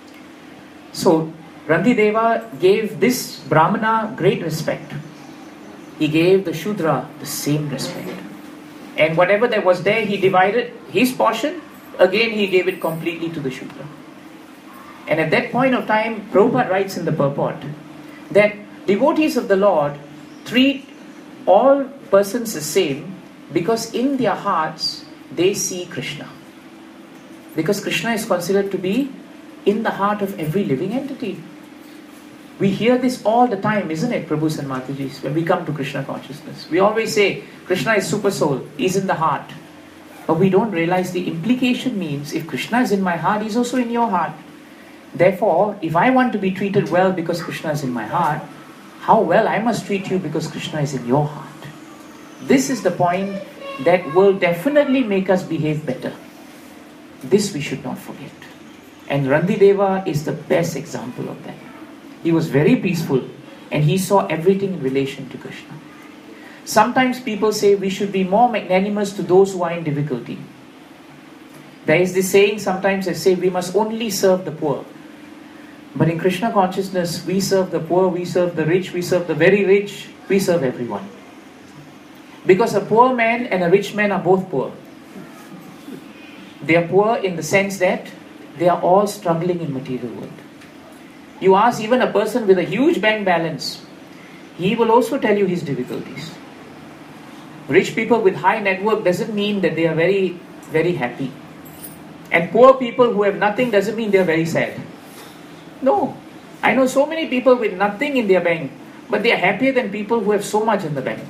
So, Rantideva gave this Brahmana great respect. He gave the Shudra the same respect. And whatever that was there, he divided his portion. Again, he gave it completely to the Shudra. And at that point of time, Prabhupada writes in the purport that devotees of the Lord treat all persons the same because in their hearts, they see Krishna. Because Krishna is considered to be in the heart of every living entity. We hear this all the time, isn't it, Prabhus and Matajis, when we come to Krishna consciousness. We always say, Krishna is super soul, he's in the heart. But we don't realize the implication means, if Krishna is in my heart, he's also in your heart. Therefore, if I want to be treated well because Krishna is in my heart, how well I must treat you because Krishna is in your heart. This is the point that will definitely make us behave better. This we should not forget. And Rantideva is the best example of that. He was very peaceful and he saw everything in relation to Krishna. Sometimes people say we should be more magnanimous to those who are in difficulty. There is this saying sometimes they say we must only serve the poor. But in Krishna consciousness, we serve the poor, we serve the rich, we serve the very rich, we serve everyone. Because a poor man and a rich man are both poor. They are poor in the sense that they are all struggling in material world. You ask even a person with a huge bank balance, he will also tell you his difficulties. Rich people with high net worth doesn't mean that they are very, very happy. And poor people who have nothing doesn't mean they are very sad. No. I know so many people with nothing in their bank, but they are happier than people who have so much in the bank.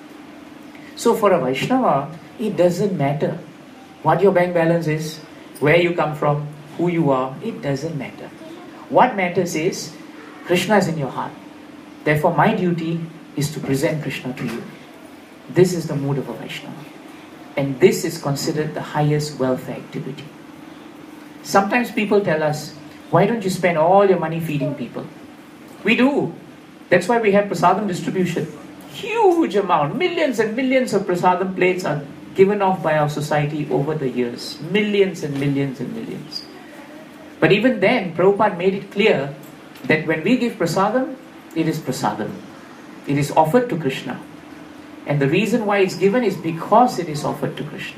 So for a Vaishnava, it doesn't matter what your bank balance is, where you come from, who you are, it doesn't matter. What matters is Krishna is in your heart. Therefore, my duty is to present Krishna to you. This is the mood of a Vaishnava. And this is considered the highest welfare activity. Sometimes people tell us, why don't you spend all your money feeding people? We do. That's why we have prasadam distribution. Huge amount, millions and millions of prasadam plates are given off by our society over the years. Millions and millions and millions. But even then, Prabhupada made it clear that when we give prasadam, it is prasadam. It is offered to Krishna. And the reason why it's given is because it is offered to Krishna.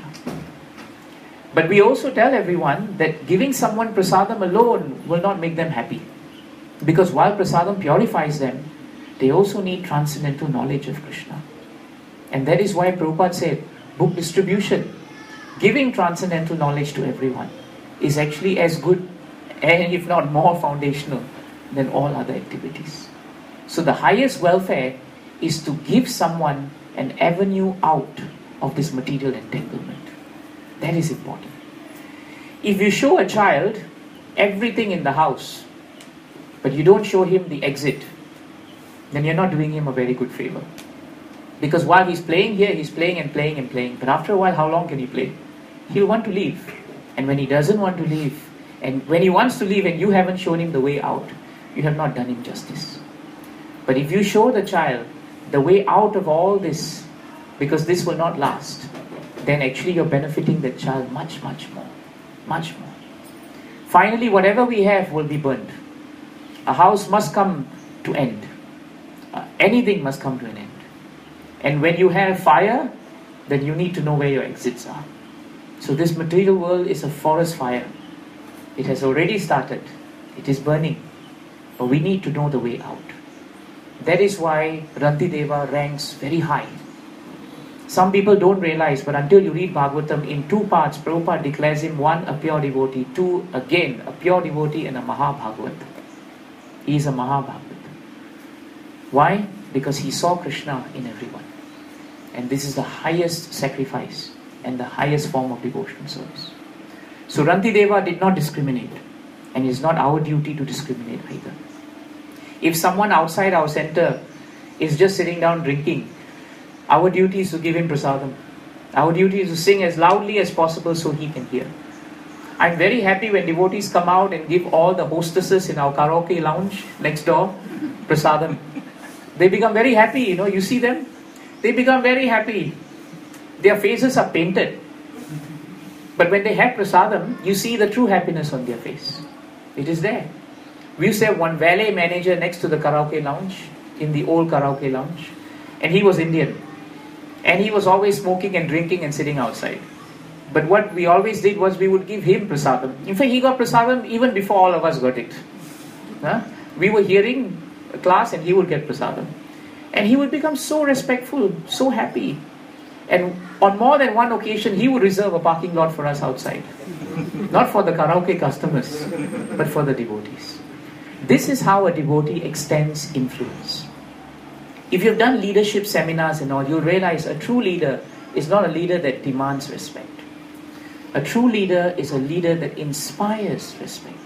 But we also tell everyone that giving someone prasadam alone will not make them happy. Because while prasadam purifies them, they also need transcendental knowledge of Krishna. And that is why Prabhupada said, book distribution, giving transcendental knowledge to everyone, is actually as good, and if not more foundational, than all other activities. So the highest welfare is to give someone an avenue out of this material entanglement. That is important. If you show a child everything in the house, but you don't show him the exit, then you're not doing him a very good favor. Because while he's playing here, he's playing and playing and playing. But after a while, how long can he play? He'll want to leave. And when he doesn't want to leave, and when he wants to leave and you haven't shown him the way out, you have not done him justice. But if you show the child the way out of all this, because this will not last, then actually you're benefiting that child much, much more. Much more. Finally, whatever we have will be burned. A house must come to end. Uh, anything must come to an end. And when you have fire, then you need to know where your exits are. So this material world is a forest fire. It has already started. It is burning. But we need to know the way out. That is why Rantideva ranks very high. Some people don't realize, but until you read Bhagavatam, in two parts, Prabhupada declares him one, a pure devotee, two, again, a pure devotee and a Mahabhagavat. He is a Mahabhagavat. Why? Because he saw Krishna in everyone. And this is the highest sacrifice and the highest form of devotional service. So Rantideva did not discriminate. And it is not our duty to discriminate either. If someone outside our center is just sitting down drinking, our duty is to give him prasadam. Our duty is to sing as loudly as possible so he can hear. I'm very happy when devotees come out and give all the hostesses in our karaoke lounge next door prasadam. They become very happy, you know, you see them? They become very happy. Their faces are painted. But when they have prasadam, you see the true happiness on their face. It is there. We used to have one valet manager next to the karaoke lounge, in the old karaoke lounge. And he was Indian. And he was always smoking and drinking and sitting outside. But what we always did was we would give him prasadam. In fact, he got prasadam even before all of us got it. Huh? We were hearing a class and he would get prasadam. And he would become so respectful, so happy. And on more than one occasion, he would reserve a parking lot for us outside. Not for the karaoke customers, but for the devotees. This is how a devotee extends influence. If you've done leadership seminars and all, you'll realize a true leader is not a leader that demands respect. A true leader is a leader that inspires respect.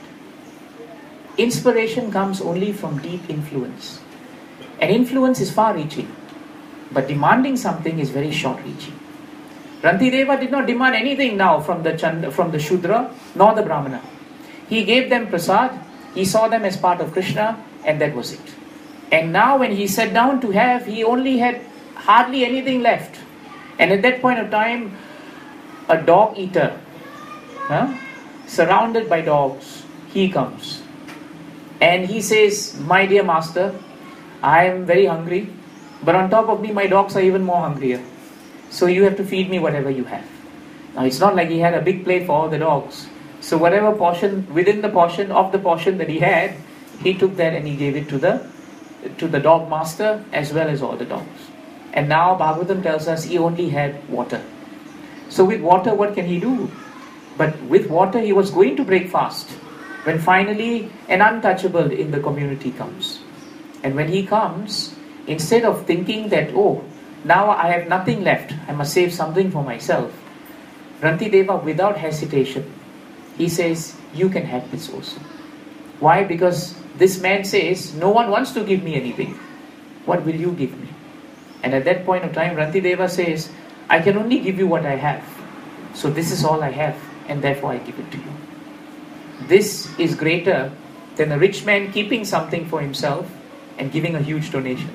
Inspiration comes only from deep influence. And influence is far-reaching. But demanding something is very short-reaching. Rantideva did not demand anything now from the Chand- from the Shudra nor the Brahmana. He gave them prasad, he saw them as part of Krishna, and that was it. And now when he sat down to have, he only had hardly anything left. And at that point of time, a dog eater, huh, surrounded by dogs, he comes. And he says, my dear master, I am very hungry, but on top of me, my dogs are even more hungrier. So you have to feed me whatever you have. Now it's not like he had a big plate for all the dogs. So whatever portion, within the portion of the portion that he had, he took that and he gave it to the to the dog master as well as all the dogs. And now Bhagavatam tells us he only had water. So with water, what can he do? But with water, he was going to break fast when finally an untouchable in the community comes. And when he comes, instead of thinking that, oh, now I have nothing left, I must save something for myself, Rantideva, without hesitation, he says, you can have this also. Why? Because this man says, no one wants to give me anything. What will you give me? And at that point of time, Rantideva says, I can only give you what I have. So this is all I have, and therefore I give it to you. This is greater than a rich man keeping something for himself and giving a huge donation.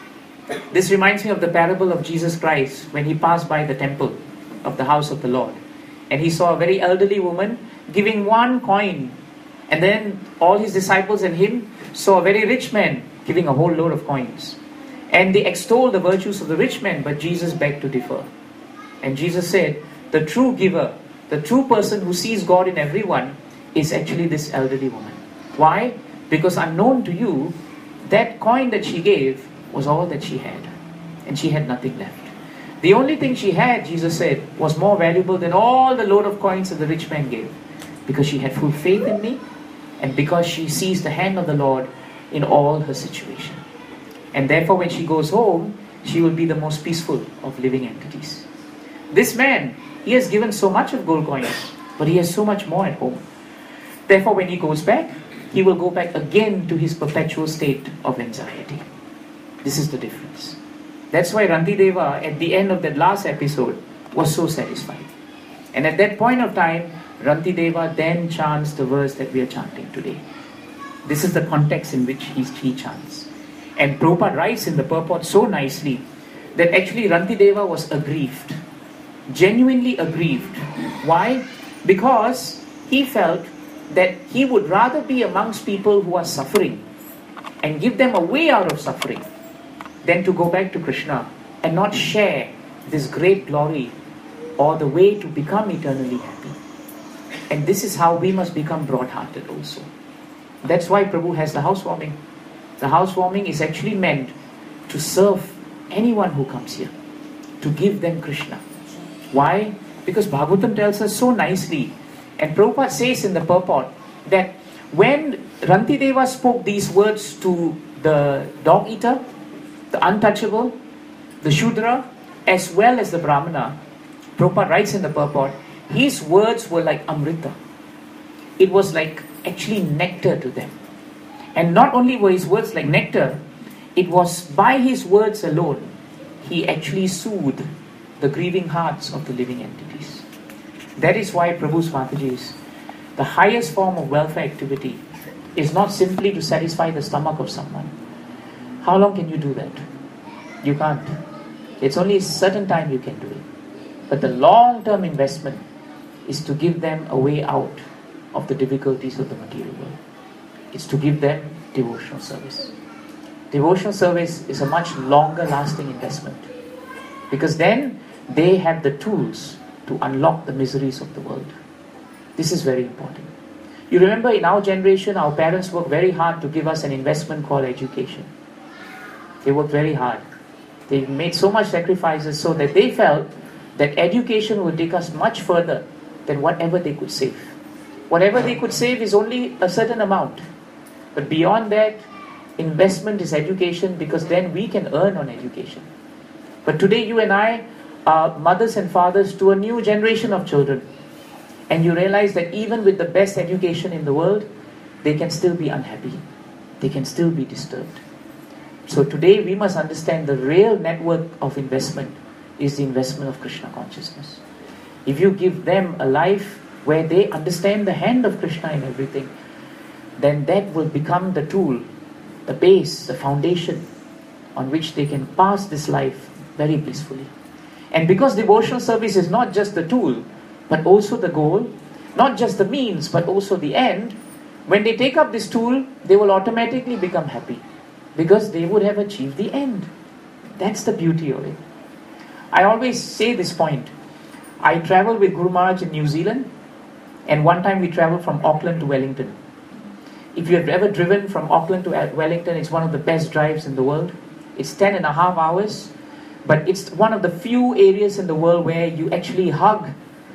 This reminds me of the parable of Jesus Christ when he passed by the temple of the house of the Lord. And he saw a very elderly woman giving one coin. And then all his disciples and him saw a very rich man giving a whole load of coins. And they extolled the virtues of the rich man, but Jesus begged to differ. And Jesus said, the true giver, the true person who sees God in everyone is actually this elderly woman. Why? Because unknown to you, that coin that she gave was all that she had. And she had nothing left. The only thing she had, Jesus said, was more valuable than all the load of coins that the rich man gave. Because she had full faith in me, and because she sees the hand of the Lord in all her situation. And therefore when she goes home, she will be the most peaceful of living entities. This man, he has given so much of gold coins, but he has so much more at home. Therefore when he goes back, he will go back again to his perpetual state of anxiety. This is the difference. That's why Rantideva, at the end of that last episode, was so satisfied. And at that point of time, Rantideva then chants the verse that we are chanting today. This is the context in which he, he chants. And Prabhupada writes in the purport so nicely that actually Rantideva was aggrieved. Genuinely aggrieved. Why? Because he felt that he would rather be amongst people who are suffering and give them a way out of suffering than to go back to Krishna and not share this great glory or the way to become eternally happy. And this is how we must become broad-hearted also. That's why Prabhu has the housewarming. The housewarming is actually meant to serve anyone who comes here, to give them Krishna. Why? Because Bhagavatam tells us so nicely, and Prabhupada says in the purport that when Rantideva spoke these words to the dog eater, the untouchable, the Shudra, as well as the Brahmana, Prabhupada writes in the purport, his words were like Amrita. It was like actually nectar to them. And not only were his words like nectar, it was by his words alone, he actually soothed the grieving hearts of the living entities. That is why Prabhu's Mataji's, the highest form of welfare activity is not simply to satisfy the stomach of someone. How long can you do that? You can't. It's only a certain time you can do it. But the long-term investment is to give them a way out of the difficulties of the material world. It's to give them devotional service. Devotional service is a much longer lasting investment, because then they have the tools to unlock the miseries of the world. This is very important. You remember in our generation, our parents worked very hard to give us an investment called education. They worked very hard. They made so much sacrifices so that they felt that education would take us much further than whatever they could save. Whatever they could save is only a certain amount. But beyond that, investment is education, because then we can earn on education. But today you and I are mothers and fathers to a new generation of children. And you realize that even with the best education in the world, they can still be unhappy. They can still be disturbed. So today we must understand the real network of investment is the investment of Krishna consciousness. If you give them a life where they understand the hand of Krishna in everything, then that will become the tool, the base, the foundation on which they can pass this life very blissfully. And because devotional service is not just the tool, but also the goal, not just the means, but also the end, when they take up this tool, they will automatically become happy, because they would have achieved the end. That's the beauty of it. I always say this point. I traveled with Guru Maharaj in New Zealand, and one time we traveled from Auckland to Wellington. If you have ever driven from Auckland to Wellington, it's one of the best drives in the world. It's ten and a half hours, but it's one of the few areas in the world where you actually hug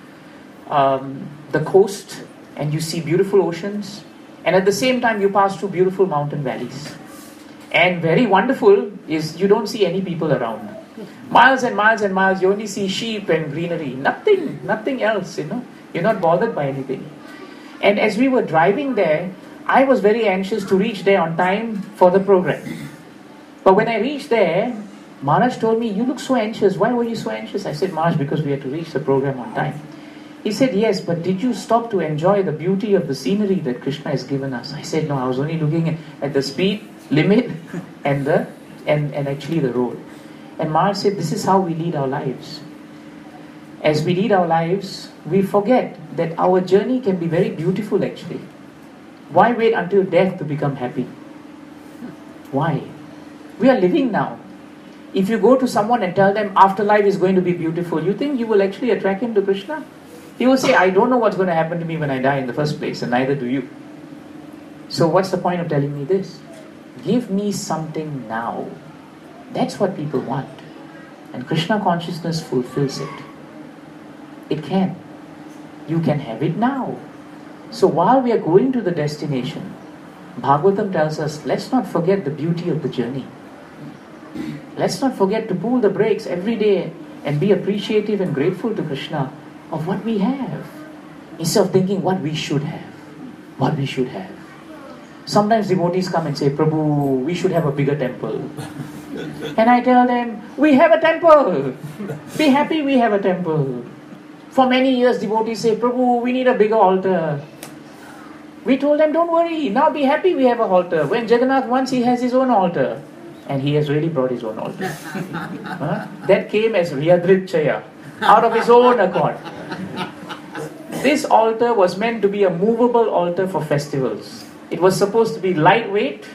um, the coast and you see beautiful oceans, and at the same time you pass through beautiful mountain valleys. And very wonderful is you don't see any people around. Miles and miles and miles, you only see sheep and greenery. Nothing, nothing else, you know. You're not bothered by anything. And as we were driving there, I was very anxious to reach there on time for the program. But when I reached there, Maharaj told me, you look so anxious. Why were you so anxious? I said, Maharaj, because we had to reach the program on time. He said, yes, but did you stop to enjoy the beauty of the scenery that Krishna has given us? I said, no, I was only looking at the speed limit and the and, and actually the road. And Maharaj said, this is how we lead our lives. As we lead our lives, we forget that our journey can be very beautiful actually. Why wait until death to become happy? Why? We are living now. If you go to someone and tell them afterlife is going to be beautiful, you think you will actually attract him to Krishna? He will say, I don't know what's going to happen to me when I die in the first place, and neither do you. So what's the point of telling me this? Give me something now. That's what people want. And Krishna consciousness fulfills it. It can. You can have it now. So while we are going to the destination, Bhagavatam tells us, let's not forget the beauty of the journey. Let's not forget to pull the brakes every day and be appreciative and grateful to Krishna of what we have, instead of thinking what we should have, what we should have. Sometimes devotees come and say, Prabhu, we should have a bigger temple. And I tell them, we have a temple. Be happy we have a temple. For many years devotees say, Prabhu, we need a bigger altar. We told them, don't worry, now be happy we have a altar. When Jagannath wants, he has his own altar. And he has really brought his own altar. Huh? That came as Riyadritchaya, out of his own accord. This altar was meant to be a movable altar for festivals. It was supposed to be lightweight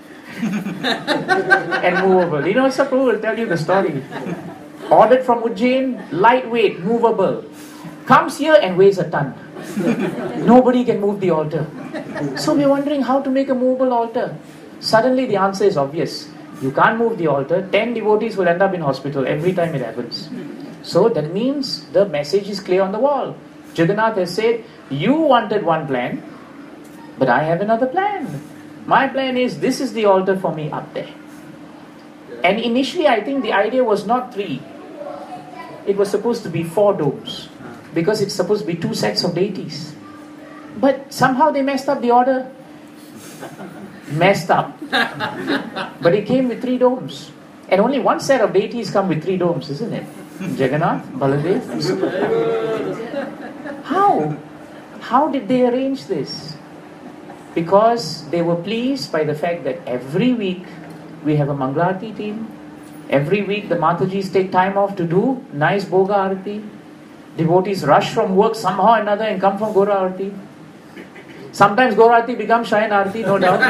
and movable. You know, Prabhu will tell you the story. Ordered from Ujjain, lightweight, movable. Comes here and weighs a ton. Nobody can move the altar. So we're wondering how to make a movable altar. Suddenly the answer is obvious. You can't move the altar. Ten devotees will end up in hospital every time it happens. So that means the message is clear on the wall. Jagannath has said, you wanted one plan, but I have another plan. My plan is, this is the altar for me up there. And initially I think the idea was not three. It was supposed to be four domes, because it's supposed to be two sets of deities. But somehow they messed up the order. Messed up. But it came with three domes. And only one set of deities come with three domes, isn't it? Jagannath, Baladev, and Subhadra. How? How did they arrange this? Because they were pleased by the fact that every week we have a Mangalarti team. Every week the Matajis take time off to do nice Bhoga Arati. Devotees rush from work somehow or another and come from Gora Arati. Sometimes Gora Arati becomes Shayan Arati, no doubt.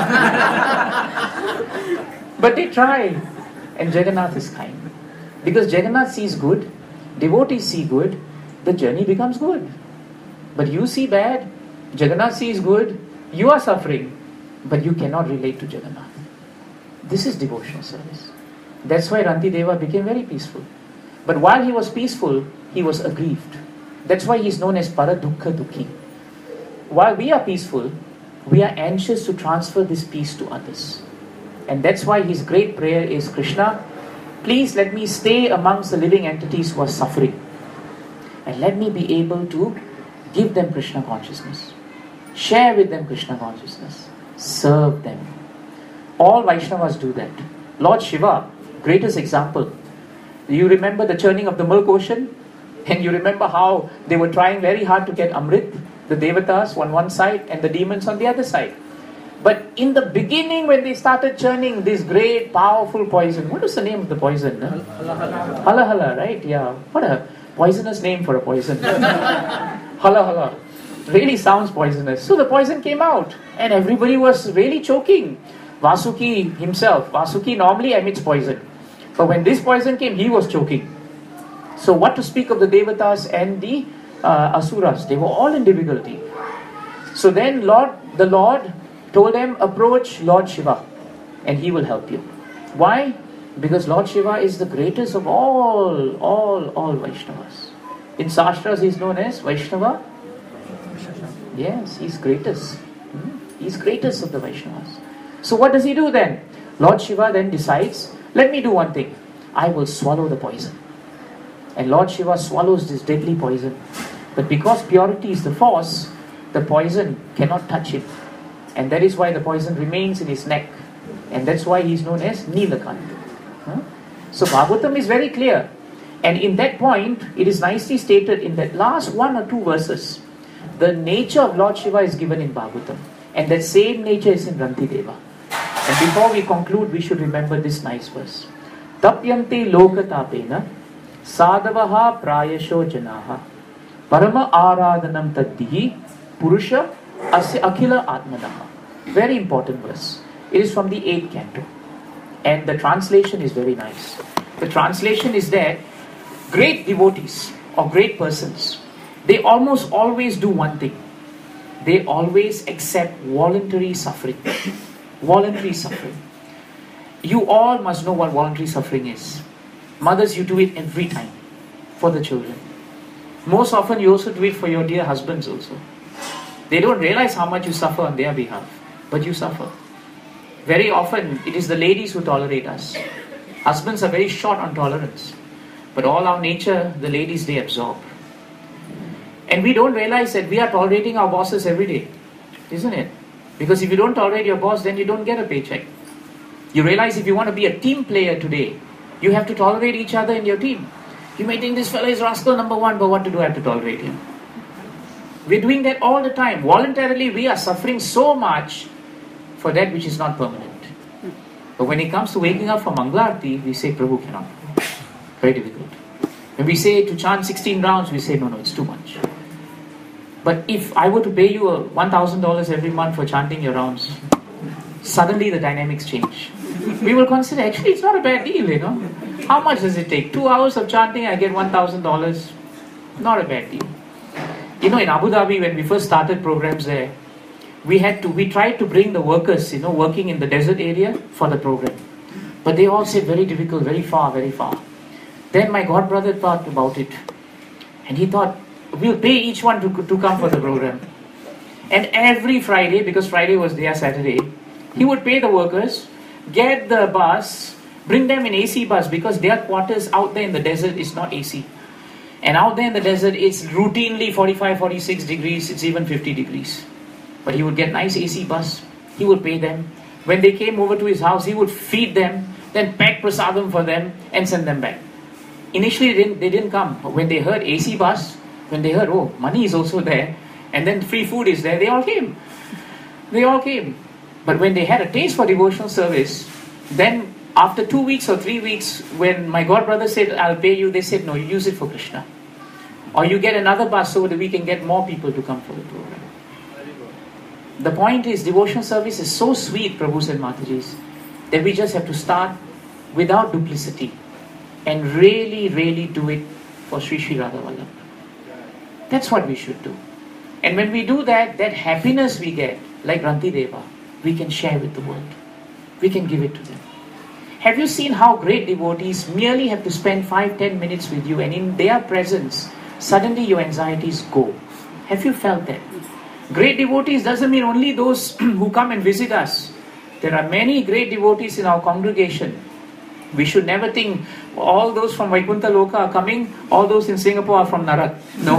But they try. And Jagannath is kind. Because Jagannath sees good, devotees see good, the journey becomes good. But you see bad, Jagannath sees good, you are suffering, but you cannot relate to Jagannath. This is devotional service. That's why Rantideva became very peaceful. But while he was peaceful, he was aggrieved. That's why he is known as Paradukkha Dukhi. While we are peaceful, we are anxious to transfer this peace to others. And that's why his great prayer is, Krishna, please let me stay amongst the living entities who are suffering. And let me be able to give them Krishna consciousness. Share with them Krishna consciousness. Serve them. All Vaishnavas do that. Lord Shiva, greatest example. You remember the churning of the milk ocean? And you remember how they were trying very hard to get Amrit, the Devatas on one side and the demons on the other side. But in the beginning, when they started churning this great, powerful poison, what was the name of the poison? Huh?
Hala hala.
Hala hala, right? Yeah. What a poisonous name for a poison. Hala hala. Really sounds poisonous. So the poison came out and everybody was really choking. Vasuki himself, Vasuki normally emits poison. But when this poison came, he was choking. So what to speak of the Devatas and the uh, Asuras? They were all in difficulty. So then Lord, the Lord told them, approach Lord Shiva and he will help you. Why? Because Lord Shiva is the greatest of all, all, all Vaishnavas. In Shastras he is known as Vaishnava. Yes, he's greatest. Hmm? He's greatest of the Vaishnavas. So what does he do then? Lord Shiva then decides, let me do one thing. I will swallow the poison. And Lord Shiva swallows this deadly poison. But because purity is the force, the poison cannot touch him. And that is why the poison remains in his neck. And that's why he is known as Nilakanta. Huh? So Bhagavatam is very clear. And in that point, it is nicely stated in that last one or two verses. The nature of Lord Shiva is given in Bhagavatam. And that same nature is in Rantideva. And before we conclude, we should remember this nice verse. Tapyante lokatapena sadavaha prayasho janaha parama aradhanam taddihi purusha asya akhila atmanaha. Very important verse. It is from the eighth canto. And the translation is very nice. The translation is that great devotees or great persons, they almost always do one thing. They always accept voluntary suffering. Voluntary suffering. You all must know what voluntary suffering is. Mothers, you do it every time for the children. Most often you also do it for your dear husbands also. They don't realize how much you suffer on their behalf, but you suffer. Very often it is the ladies who tolerate us. Husbands are very short on tolerance. But all our nature, the ladies, they absorb. And we don't realize that we are tolerating our bosses every day. Isn't it? Because if you don't tolerate your boss, then you don't get a paycheck. You realize if you want to be a team player today, you have to tolerate each other in your team. You may think this fellow is rascal number one, but what to do? I have to tolerate him. We're doing that all the time. Voluntarily, we are suffering so much for that which is not permanent. But when it comes to waking up for Mangalarti, we say, Prabhu cannot. Very difficult. When we say to chant sixteen rounds, we say, no, no, it's too much. But if I were to pay you a one thousand dollars every month for chanting your rounds, suddenly the dynamics change. We will consider, actually, it's not a bad deal, you know. How much does it take? Two hours of chanting, I get one thousand dollars. Not a bad deal. You know, in Abu Dhabi, when we first started programs there, we had to, we tried to bring the workers, you know, working in the desert area for the program. But they all said very difficult, very far, very far. Then my godbrother thought about it. And he thought, we'll pay each one to, to come for the program. And every Friday, because Friday was their Saturday, he would pay the workers, get the bus, bring them in A C bus, because their quarters out there in the desert is not A C. And out there in the desert, it's routinely forty-five, forty-six degrees, it's even fifty degrees. But he would get nice A C bus, he would pay them. When they came over to his house, he would feed them, then pack prasadam for them and send them back. Initially, they didn't, they didn't come. But when they heard A C bus, when they heard, oh, money is also there, and then free food is there, they all came. They all came. But when they had a taste for devotional service, then after two weeks or three weeks, when my godbrother said, I'll pay you, they said, no, you use it for Krishna. Or you get another bus so that we can get more people to come for the program. The point is, devotional service is so sweet, Prabhus and Matajis, that we just have to start without duplicity and really, really do it for Sri Sri Radha Vallabh. That's what we should do. And when we do that, that happiness we get, like Rantideva, we can share with the world. We can give it to them. Have you seen how great devotees merely have to spend five, ten minutes with you, and in their presence, suddenly your anxieties go? Have you felt that? Great devotees doesn't mean only those who come and visit us. There are many great devotees in our congregation. We should never think all those from Vaikuntha Loka are coming, all those in Singapore are from Narak. No.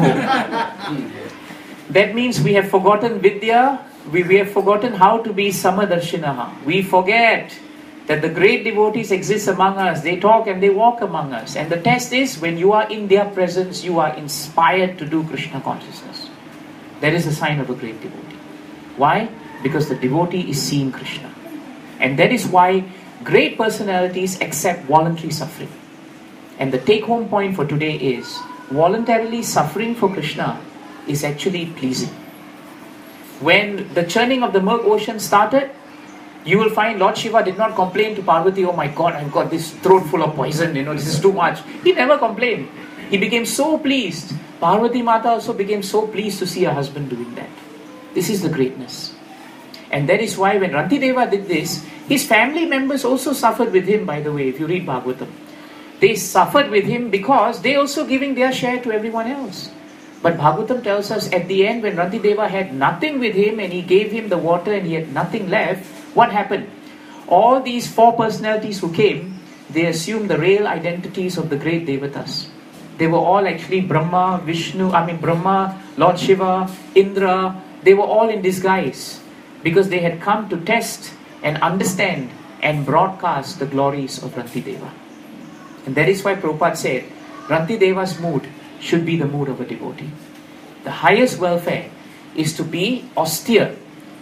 That means we have forgotten Vidya, we, we have forgotten how to be Samadarshinaha. We forget that the great devotees exist among us. They talk and they walk among us. And the test is, when you are in their presence, you are inspired to do Krishna consciousness. That is a sign of a great devotee. Why? Because the devotee is seeing Krishna. And that is why great personalities accept voluntary suffering. And the take-home point for today is, voluntarily suffering for Krishna is actually pleasing. When the churning of the milk ocean started, you will find Lord Shiva did not complain to Parvati, oh my God, I've got this throat full of poison, you know, this is too much. He never complained. He became so pleased. Parvati Mata also became so pleased to see her husband doing that. This is the greatness. And that is why when Rantideva did this, his family members also suffered with him, by the way, if you read Bhagavatam. They suffered with him because they also giving their share to everyone else. But Bhagavatam tells us at the end, when Rantideva had nothing with him and he gave him the water and he had nothing left, what happened? All these four personalities who came, they assumed the real identities of the great Devatas. They were all actually Brahma, Vishnu, I mean Brahma, Lord Shiva, Indra. They were all in disguise. because they had come to test and understand and broadcast the glories of Rantideva. And that is why Prabhupada said, Rantideva's mood should be the mood of a devotee. The highest welfare is to be austere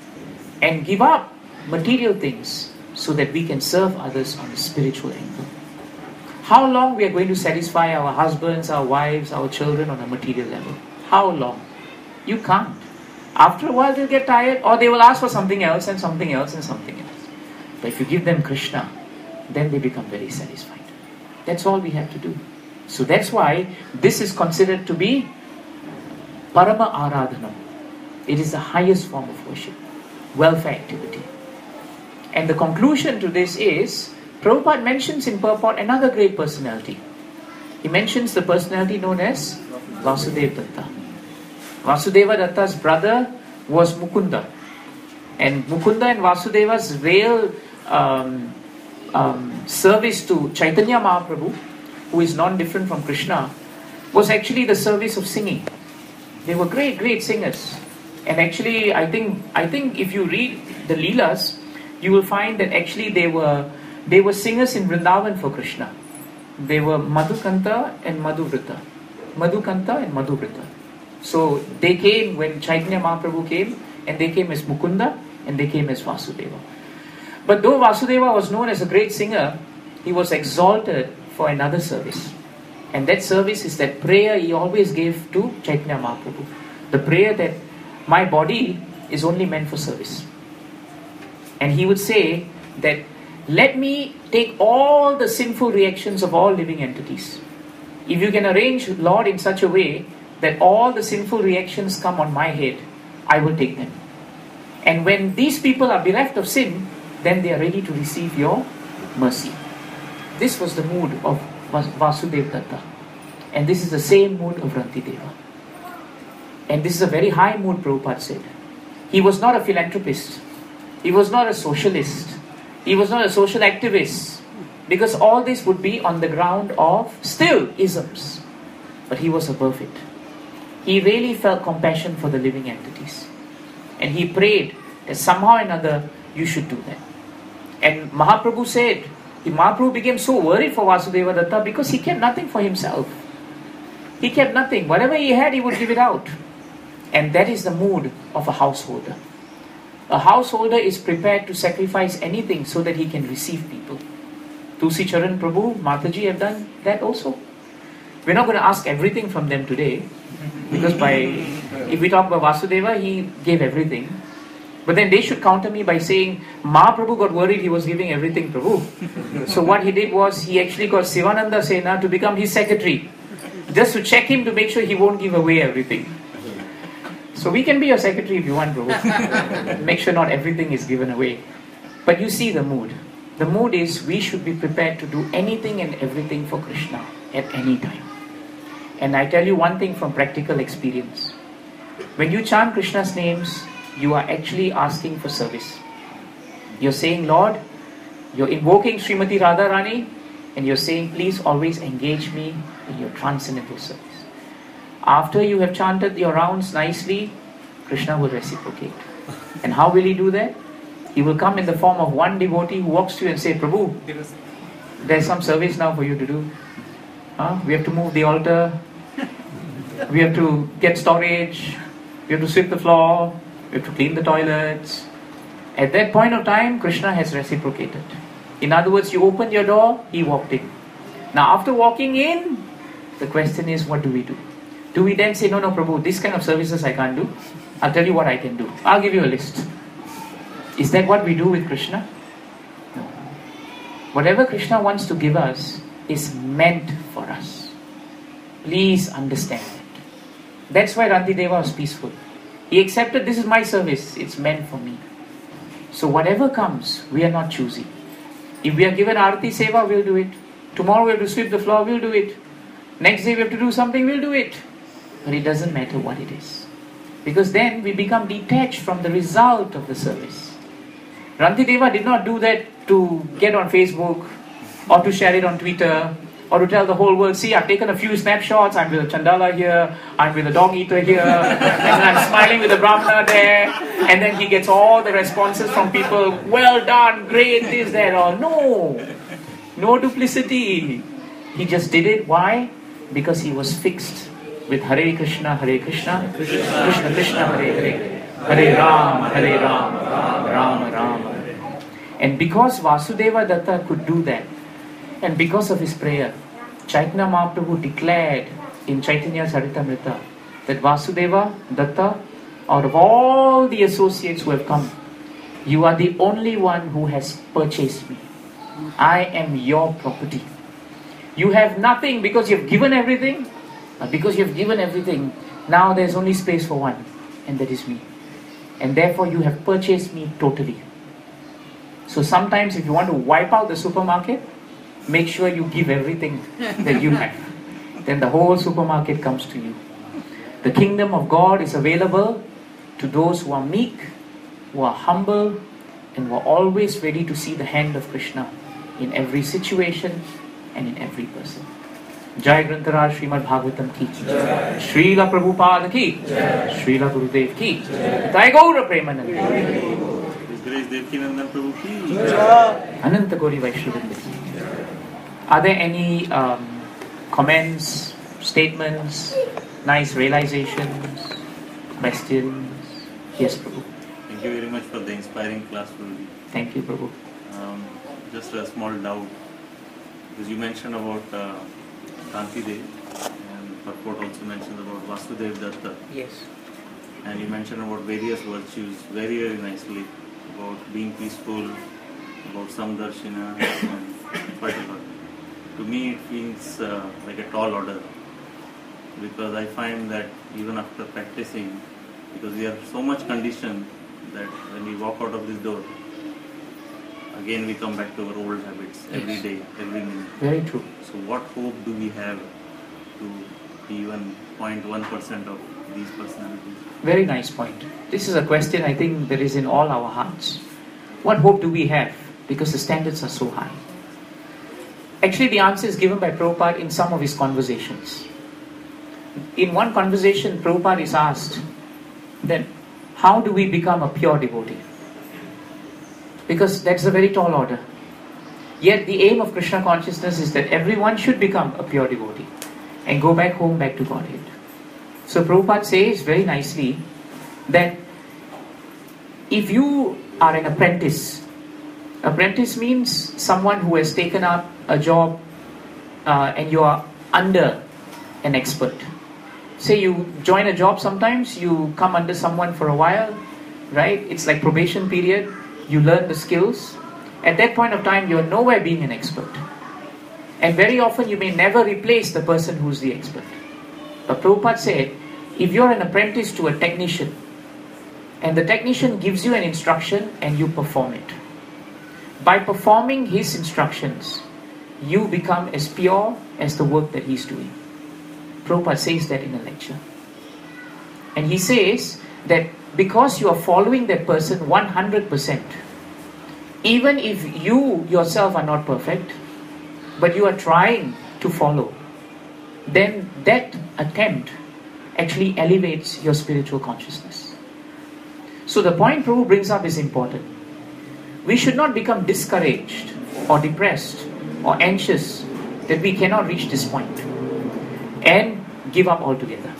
and give up material things so that we can serve others on a spiritual angle. How long we are going to satisfy our husbands, our wives, our children on a material level? How long? You can't. After a while they'll get tired, or they will ask for something else and something else and something else. But if you give them Krishna, then they become very satisfied. That's all we have to do. So that's why this is considered to be Parama Aradhanam. It is the highest form of worship, welfare activity. And the conclusion to this is, Prabhupada mentions in purport another great personality. He mentions the personality known as Vasudeva Datta. Vasudeva Datta's brother was Mukunda. And Mukunda and Vasudeva's real um, um, service to Chaitanya Mahaprabhu, who is non-different from Krishna, was actually the service of singing. They were great, great singers. And actually, I think, I think if you read the Leelas, you will find that actually they were they were singers in Vrindavan for Krishna. They were Madhukanta and Madhuvrita. Madhukanta and Madhuvrita. So they came when Chaitanya Mahaprabhu came, and they came as Mukunda, and they came as Vasudeva. But though Vasudeva was known as a great singer, he was exalted for another service. And that service is that prayer he always gave to Chaitanya Mahaprabhu. The prayer that my body is only meant for service. And he would say that, let me take all the sinful reactions of all living entities. If you can arrange, Lord, in such a way that all the sinful reactions come on my head, I will take them. And when these people are bereft of sin, then they are ready to receive your mercy. This was the mood of Vasudeva Datta. And this is the same mood of Rantideva. And this is a very high mood, Prabhupada said. He was not a philanthropist. He was not a socialist. He was not a social activist. Because all this would be on the ground of still isms. But he was above it. He really felt compassion for the living entities. And he prayed that somehow or another you should do that. And Mahaprabhu said, Mahaprabhu became so worried for Vasudeva Datta because he kept nothing for himself. He kept nothing. Whatever he had, he would give it out. And that is the mood of a householder. A householder is prepared to sacrifice anything so that he can receive people. Tulsi Charan Prabhu, Mataji have done that also. We're not going to ask everything from them today. Because by, if we talk about Vasudeva, he gave everything. But then they should counter me by saying, Mahaprabhu got worried he was giving everything, Prabhu. So what he did was, he actually got Sivananda Sena to become his secretary. Just to check him to make sure he won't give away everything. So we can be your secretary if you want, Prabhu. Make sure not everything is given away. But you see the mood. The mood is, we should be prepared to do anything and everything for Krishna at any time. And I tell you one thing from practical experience. When you chant Krishna's names, you are actually asking for service. You're saying, Lord, you're invoking Srimati Radharani, and you're saying, please always engage me in your transcendental service. After you have chanted your rounds nicely, Krishna will reciprocate. And how will he do that? He will come in the form of one devotee who walks to you and say, Prabhu, there's some service now for you to do. Huh? We have to move the altar. We have to get storage. We have to sweep the floor. We have to clean the toilets. At that point of time, Krishna has reciprocated. In other words, you opened your door, he walked in. Now after walking in, the question is, what do we do? Do we then say, no, no, Prabhu, this kind of services I can't do. I'll tell you what I can do. I'll give you a list. Is that what we do with Krishna? No. Whatever Krishna wants to give us is meant for us. Please understand that. That's why Rantideva was peaceful. He accepted, this is my service, it's meant for me. So whatever comes, we are not choosy. If we are given Arati Seva, we'll do it. Tomorrow we have to sweep the floor, we'll do it. Next day we have to do something, we'll do it. But it doesn't matter what it is. Because then we become detached from the result of the service. Rantideva did not do that to get on Facebook, or to share it on Twitter, or to tell the whole world, see, I've taken a few snapshots, I'm with a Chandala here, I'm with a dog eater here, and I'm smiling with a Brahmana there, and then he gets all the responses from people, well done, great, this, that, or no, no duplicity. He just did it, why? Because he was fixed with Hare Krishna, Hare Krishna, Krishna Krishna, Krishna Hare Hare, Hare Rama, Hare Rama, Rama Rama. And because Vasudeva Datta could do that, and because of his prayer, Chaitanya Mahaprabhu declared in Chaitanya Charitamrita that Vasudeva Datta, out of all the associates who have come, you are the only one who has purchased me. I am your property. You have nothing because you have given everything. But because you have given everything, now there's only space for one, and that is me. And therefore you have purchased me totally. So sometimes if you want to wipe out the supermarket, make sure you give everything that you have. Then the whole supermarket comes to you. The kingdom of God is available to those who are meek, who are humble, and who are always ready to see the hand of Krishna in every situation and in every person. Jai Grantaraj Srimad Bhagavatam ki, Srila Prabhupada ki, Srila Gurudev ki, Jai Gaura Premanand,
His Grace Devkinandan Prabhu ki,
Ananta Gauri Vaishnavrinda ki. Are there any um, comments, statements, nice realizations, questions? Yes, Prabhu.
Thank you very much for the inspiring class, Prabhu.
Thank you, Prabhu.
Um, just a small doubt, because you mentioned about uh, Kanti Dev, and Purport also mentioned about Vasudev Datta,
Yes.
and you mentioned about various virtues very, very nicely, about being peaceful, about Samdarshina, and quite a lot. To me, it feels uh, like a tall order, because I find that even after practicing, because we are so much conditioned that when we walk out of this door, again we come back to our old habits every
Yes.
day, every minute.
Very true.
So what hope do we have to be even zero point one percent of these personalities?
Very nice point. This is a question I think that is in all our hearts. What hope do we have? Because the standards are so high. Actually, the answer is given by Prabhupada in some of his conversations. In one conversation, Prabhupada is asked, then, how do we become a pure devotee? Because that's a very tall order. Yet the aim of Krishna consciousness is that everyone should become a pure devotee and go back home, back to Godhead. So Prabhupada says very nicely that if you are an apprentice, apprentice means someone who has taken up a job uh, and you are under an expert. Say you join a job sometimes, you come under someone for a while, right? It's like probation period, you learn the skills. At that point of time, you are nowhere being an expert. And very often you may never replace the person who's the expert. But Prabhupada said, if you're an apprentice to a technician, and the technician gives you an instruction and you perform it, by performing his instructions, you become as pure as the work that he's doing. Prabhupada says that in a lecture. And he says that because you are following that person one hundred percent, even if you yourself are not perfect, but you are trying to follow, then that attempt actually elevates your spiritual consciousness. So the point Prabhu brings up is important. We should not become discouraged or depressed or anxious that we cannot reach this point and give up altogether.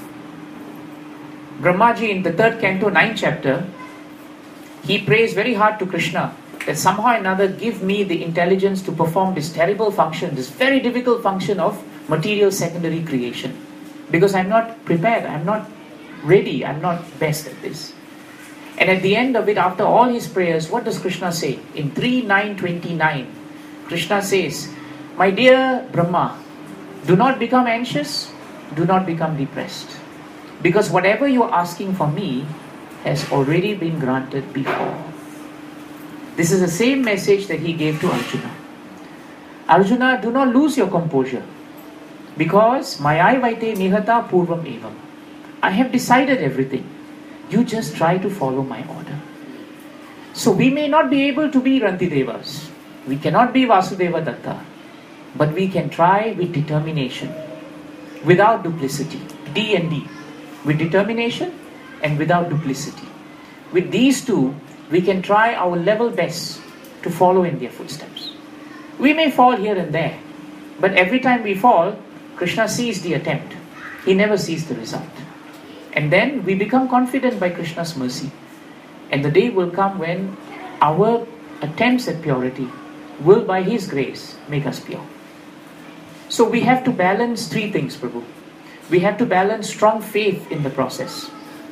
Brahmaji in the third canto, ninth chapter, he prays very hard to Krishna that somehow or another give me the intelligence to perform this terrible function, this very difficult function of material secondary creation. Because I'm not prepared, I'm not ready, I'm not best at this. And at the end of it, after all his prayers, what does Krishna say? In three nine twenty-nine, Krishna says, my dear Brahma, do not become anxious, do not become depressed. Because whatever you are asking for me has already been granted before. This is the same message that he gave to Arjuna. Arjuna, do not lose your composure. Because Maya Vaite Nihata Purvam Evam. I have decided everything. You just try to follow my order. So we may not be able to be Rantidevas. We cannot be Vasudeva Datta. but we can try with determination, without duplicity. D and D, with determination and without duplicity. With these two, we can try our level best to follow in their footsteps. We may fall here and there, but every time we fall, Krishna sees the attempt. He never sees the result. And then we become confident by Krishna's mercy. And the day will come when our attempts at purity will, by His grace, make us pure. So we have to balance three things, Prabhu. We have to balance strong faith in the process.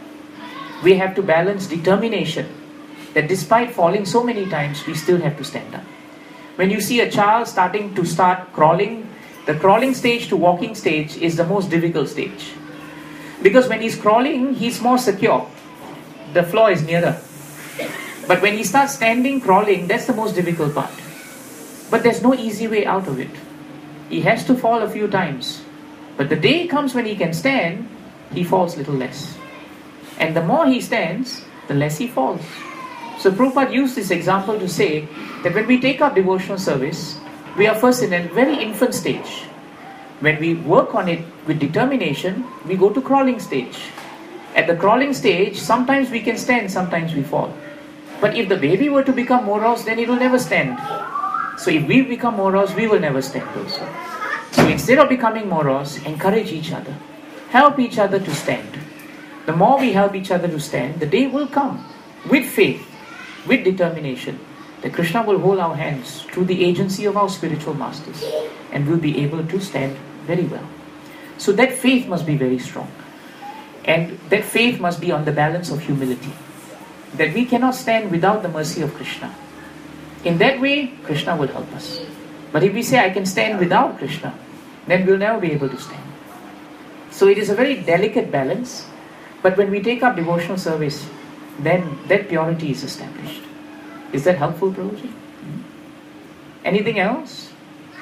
We have to balance determination, that despite falling so many times, we still have to stand up. When you see a child starting to start crawling, the crawling stage to walking stage is the most difficult stage. Because when he's crawling, he's more secure. The floor is nearer. But when he starts standing, crawling, that's the most difficult part. But there's no easy way out of it. He has to fall a few times. But the day comes when he can stand, he falls little less. And the more he stands, the less he falls. So Prabhupada used this example to say that when we take up devotional service, we are first in a very infant stage. When we work on it with determination, we go to crawling stage. At the crawling stage, sometimes we can stand, sometimes we fall. But if the baby were to become moros, then it will never stand. So if we become moros, we will never stand also. So instead of becoming moros, encourage each other. Help each other to stand. The more we help each other to stand, the day will come with faith, with determination, that Krishna will hold our hands through the agency of our spiritual masters, and we'll be able to stand very well. So that faith must be very strong. And that faith must be on the balance of humility. That we cannot stand without the mercy of Krishna. In that way, Krishna will help us. But if we say, I can stand without Krishna, then we'll never be able to stand. So it is a very delicate balance. But when we take up devotional service, then that purity is established. Is that helpful, Prabhuji? Mm-hmm. Anything else?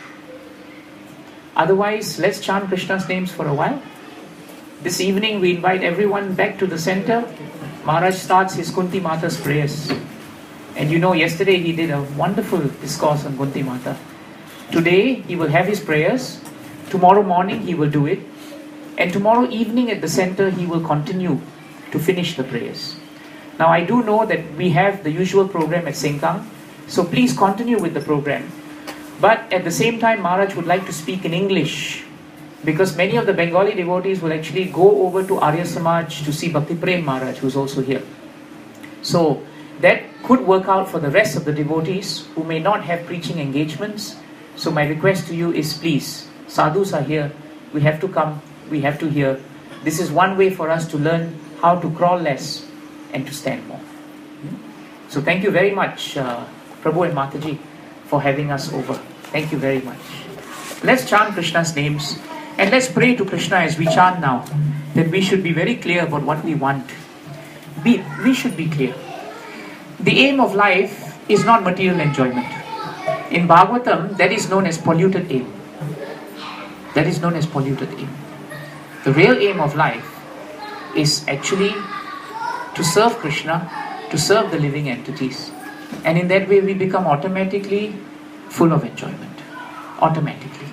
Otherwise, let's chant Krishna's names for a while. This evening, we invite everyone back to the center. Maharaj starts his Kunti Mata's prayers. And you know, yesterday he did a wonderful discourse on Kunti Mata. Today, he will have his prayers. Tomorrow morning, he will do it. And tomorrow evening at the center, he will continue to finish the prayers. Now, I do know that we have the usual program at Sengkang, so please continue with the program. But at the same time, Maharaj would like to speak in English, because many of the Bengali devotees will actually go over to Arya Samaj to see Bhakti Prem Maharaj, who's also here. So, that could work out for the rest of the devotees who may not have preaching engagements. So my request to you is, please, sadhus are here, we have to come, we have to hear. This is one way for us to learn how to crawl less and to stand more. So thank you very much, uh, Prabhu and Mataji, for having us over. Thank you very much. Let's chant Krishna's names and let's pray to Krishna as we chant now, that we should be very clear about what we want. Be, we should be clear. The aim of life is not material enjoyment. In Bhagavatam, that is known as polluted aim. That is known as polluted aim. The real aim of life is actually to serve Krishna, to serve the living entities. And in that way we become automatically full of enjoyment. Automatically.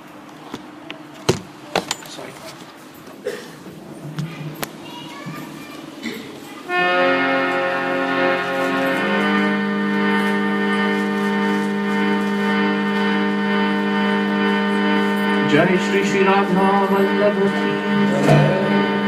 Sorry. Jai Shri Shri Radha Vallabha ki Jai.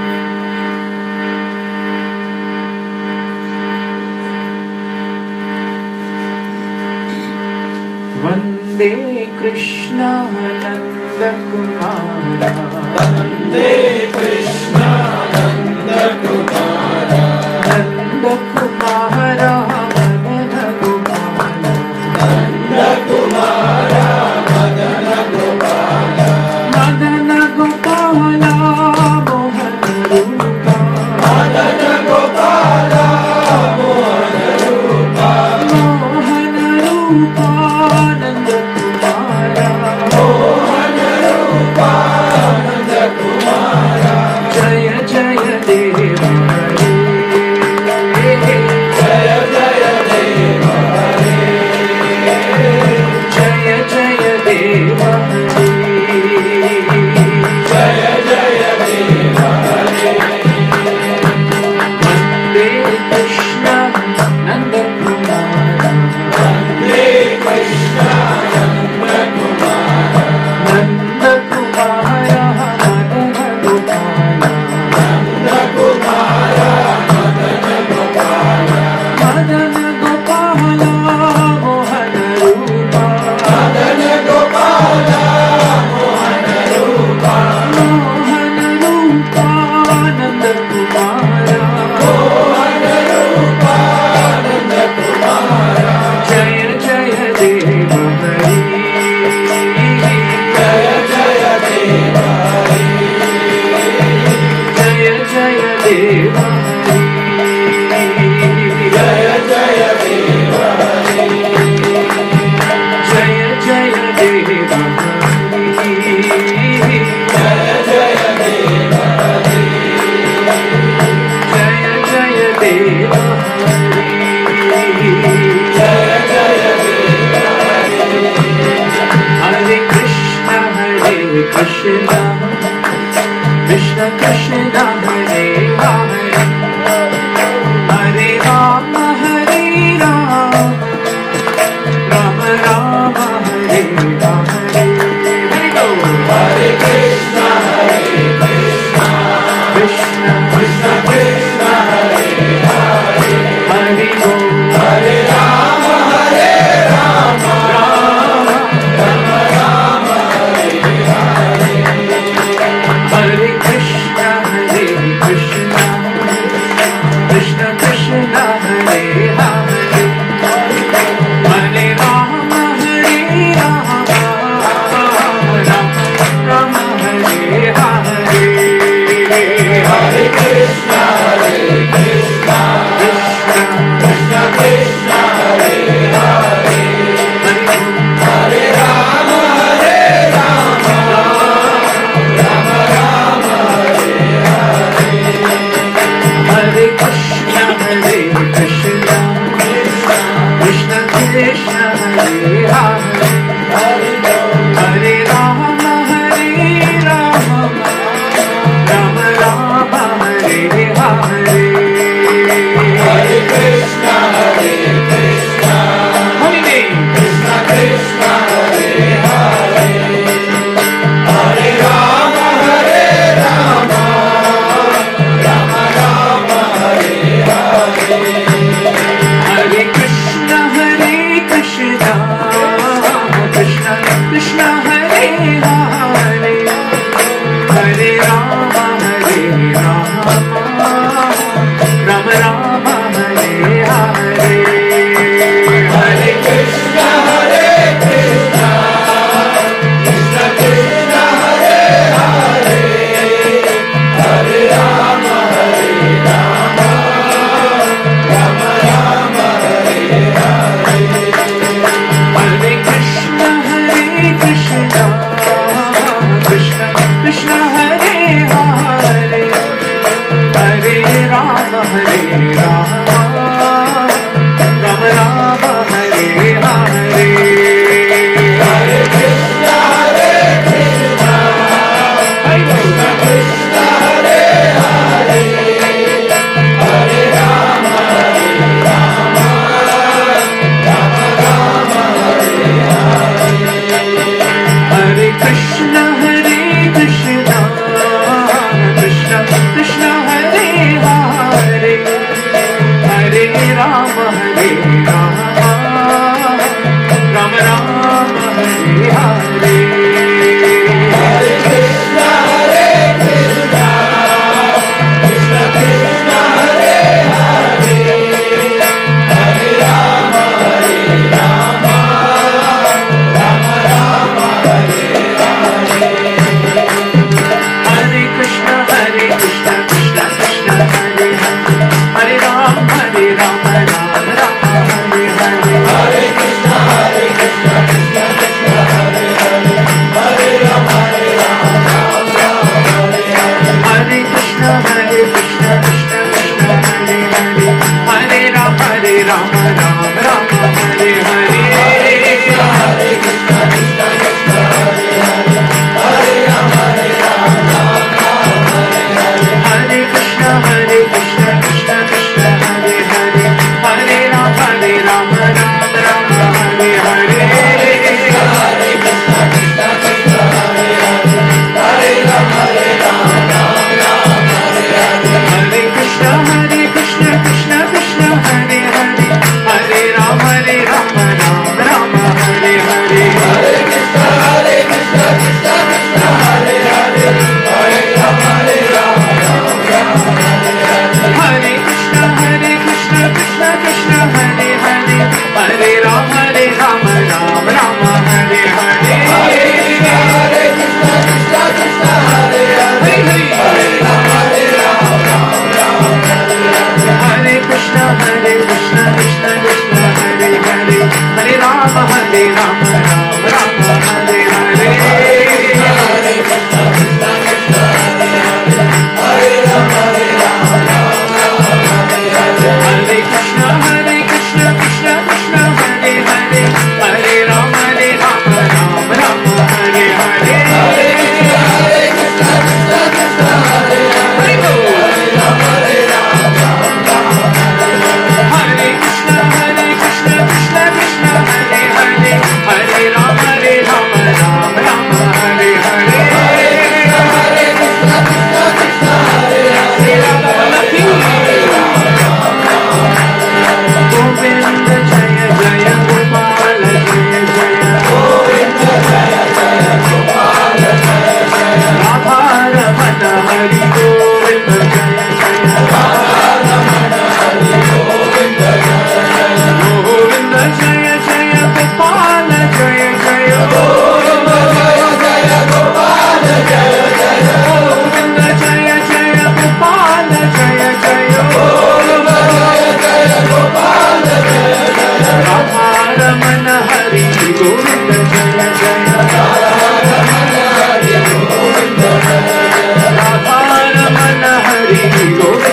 Vande Krishna Nanda Kumara,
Vande Krishna Nanda Kumara,
Nanda Kumara, Madana Gopala,
Nanda Kumara, Madana Gopala,
Madana Gopala, Mohana Rupa,
Madana Gopala, Mohana Rupa,
Mohana Rupa, Nanda Kumara,
Mohana Rupa, Nanda Kumara, Krishna Krishna Hare Hare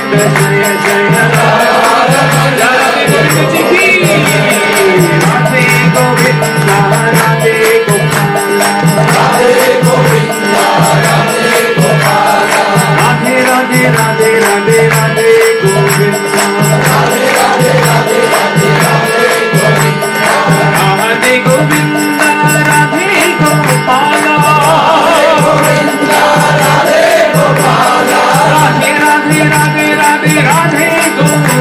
जय जय राधा गोविंद जी की Radhe Govind Radhe Gopal
Radhe Govinda Radhe Gopala
Radhe Radhe Radhe Radhe Radhe Govind
Radhe Radhe Radhe Radhe Radhe Govinda
Radhe Govind Radhe Gopal
Govinda Radhe Gopala
Radhe Radhe Radhe Radhe Radhe Govind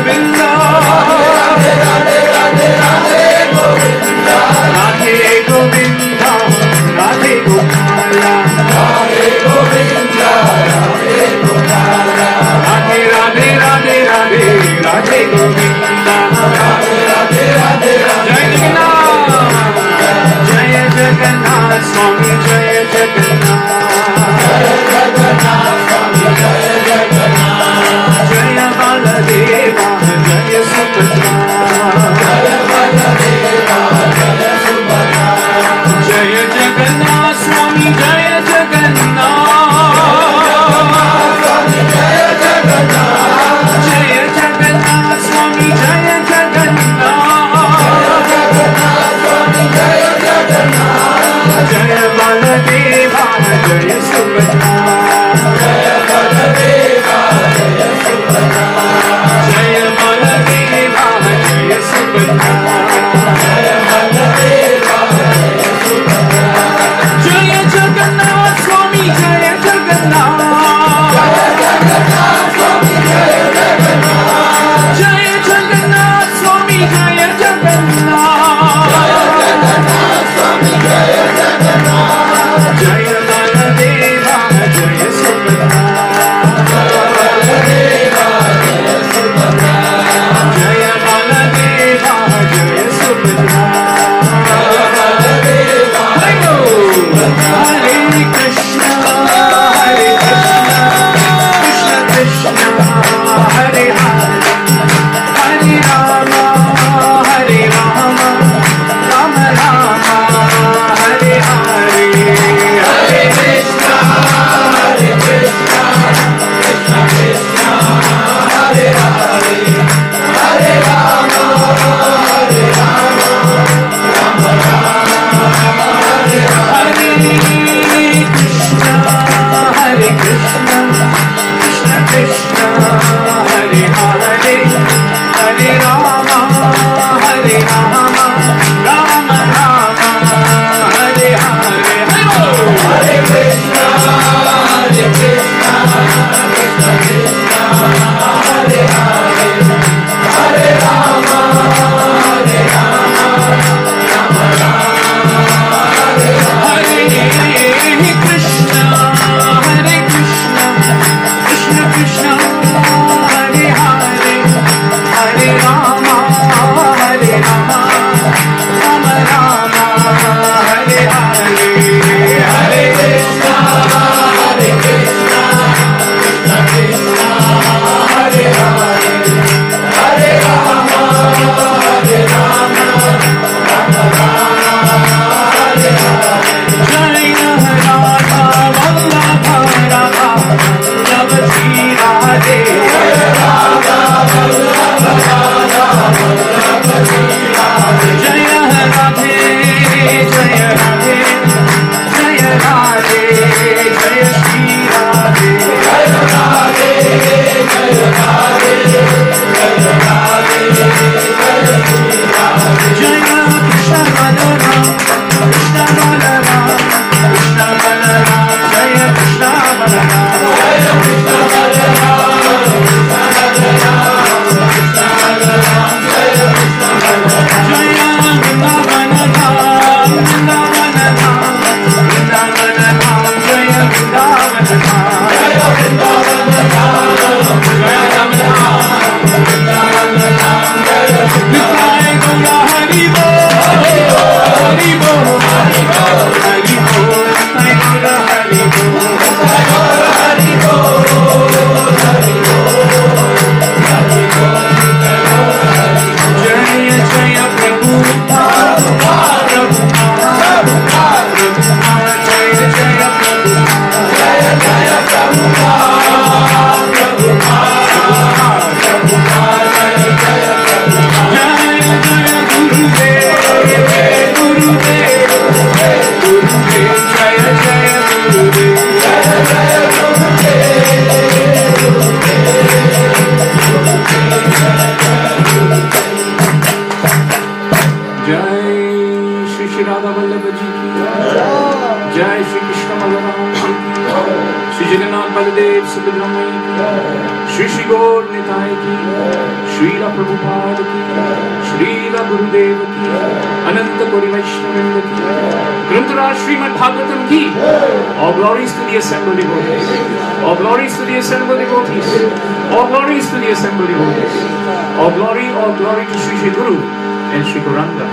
Nitai ki, Srila Prabhupada ki, Srila Gurudev ki, Ananta Kori Vaishnavrinda ki, Grantaraj Srimad Bhagavatam ki. All glories to the assembled devotees. All glories to the assembled devotees. All glories to the assembled devotees. All glory, all glory to Sri Sri Guru and Sri Gauranga.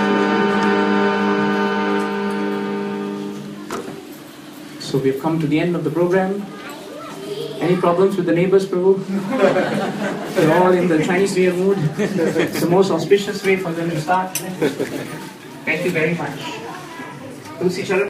So we have come to the end of the program. Any problems with the neighbors, Prabhu? They're all in the Chinese New Year mood. It's the most auspicious way for them to start. Thank you very much. Tulsi Charan.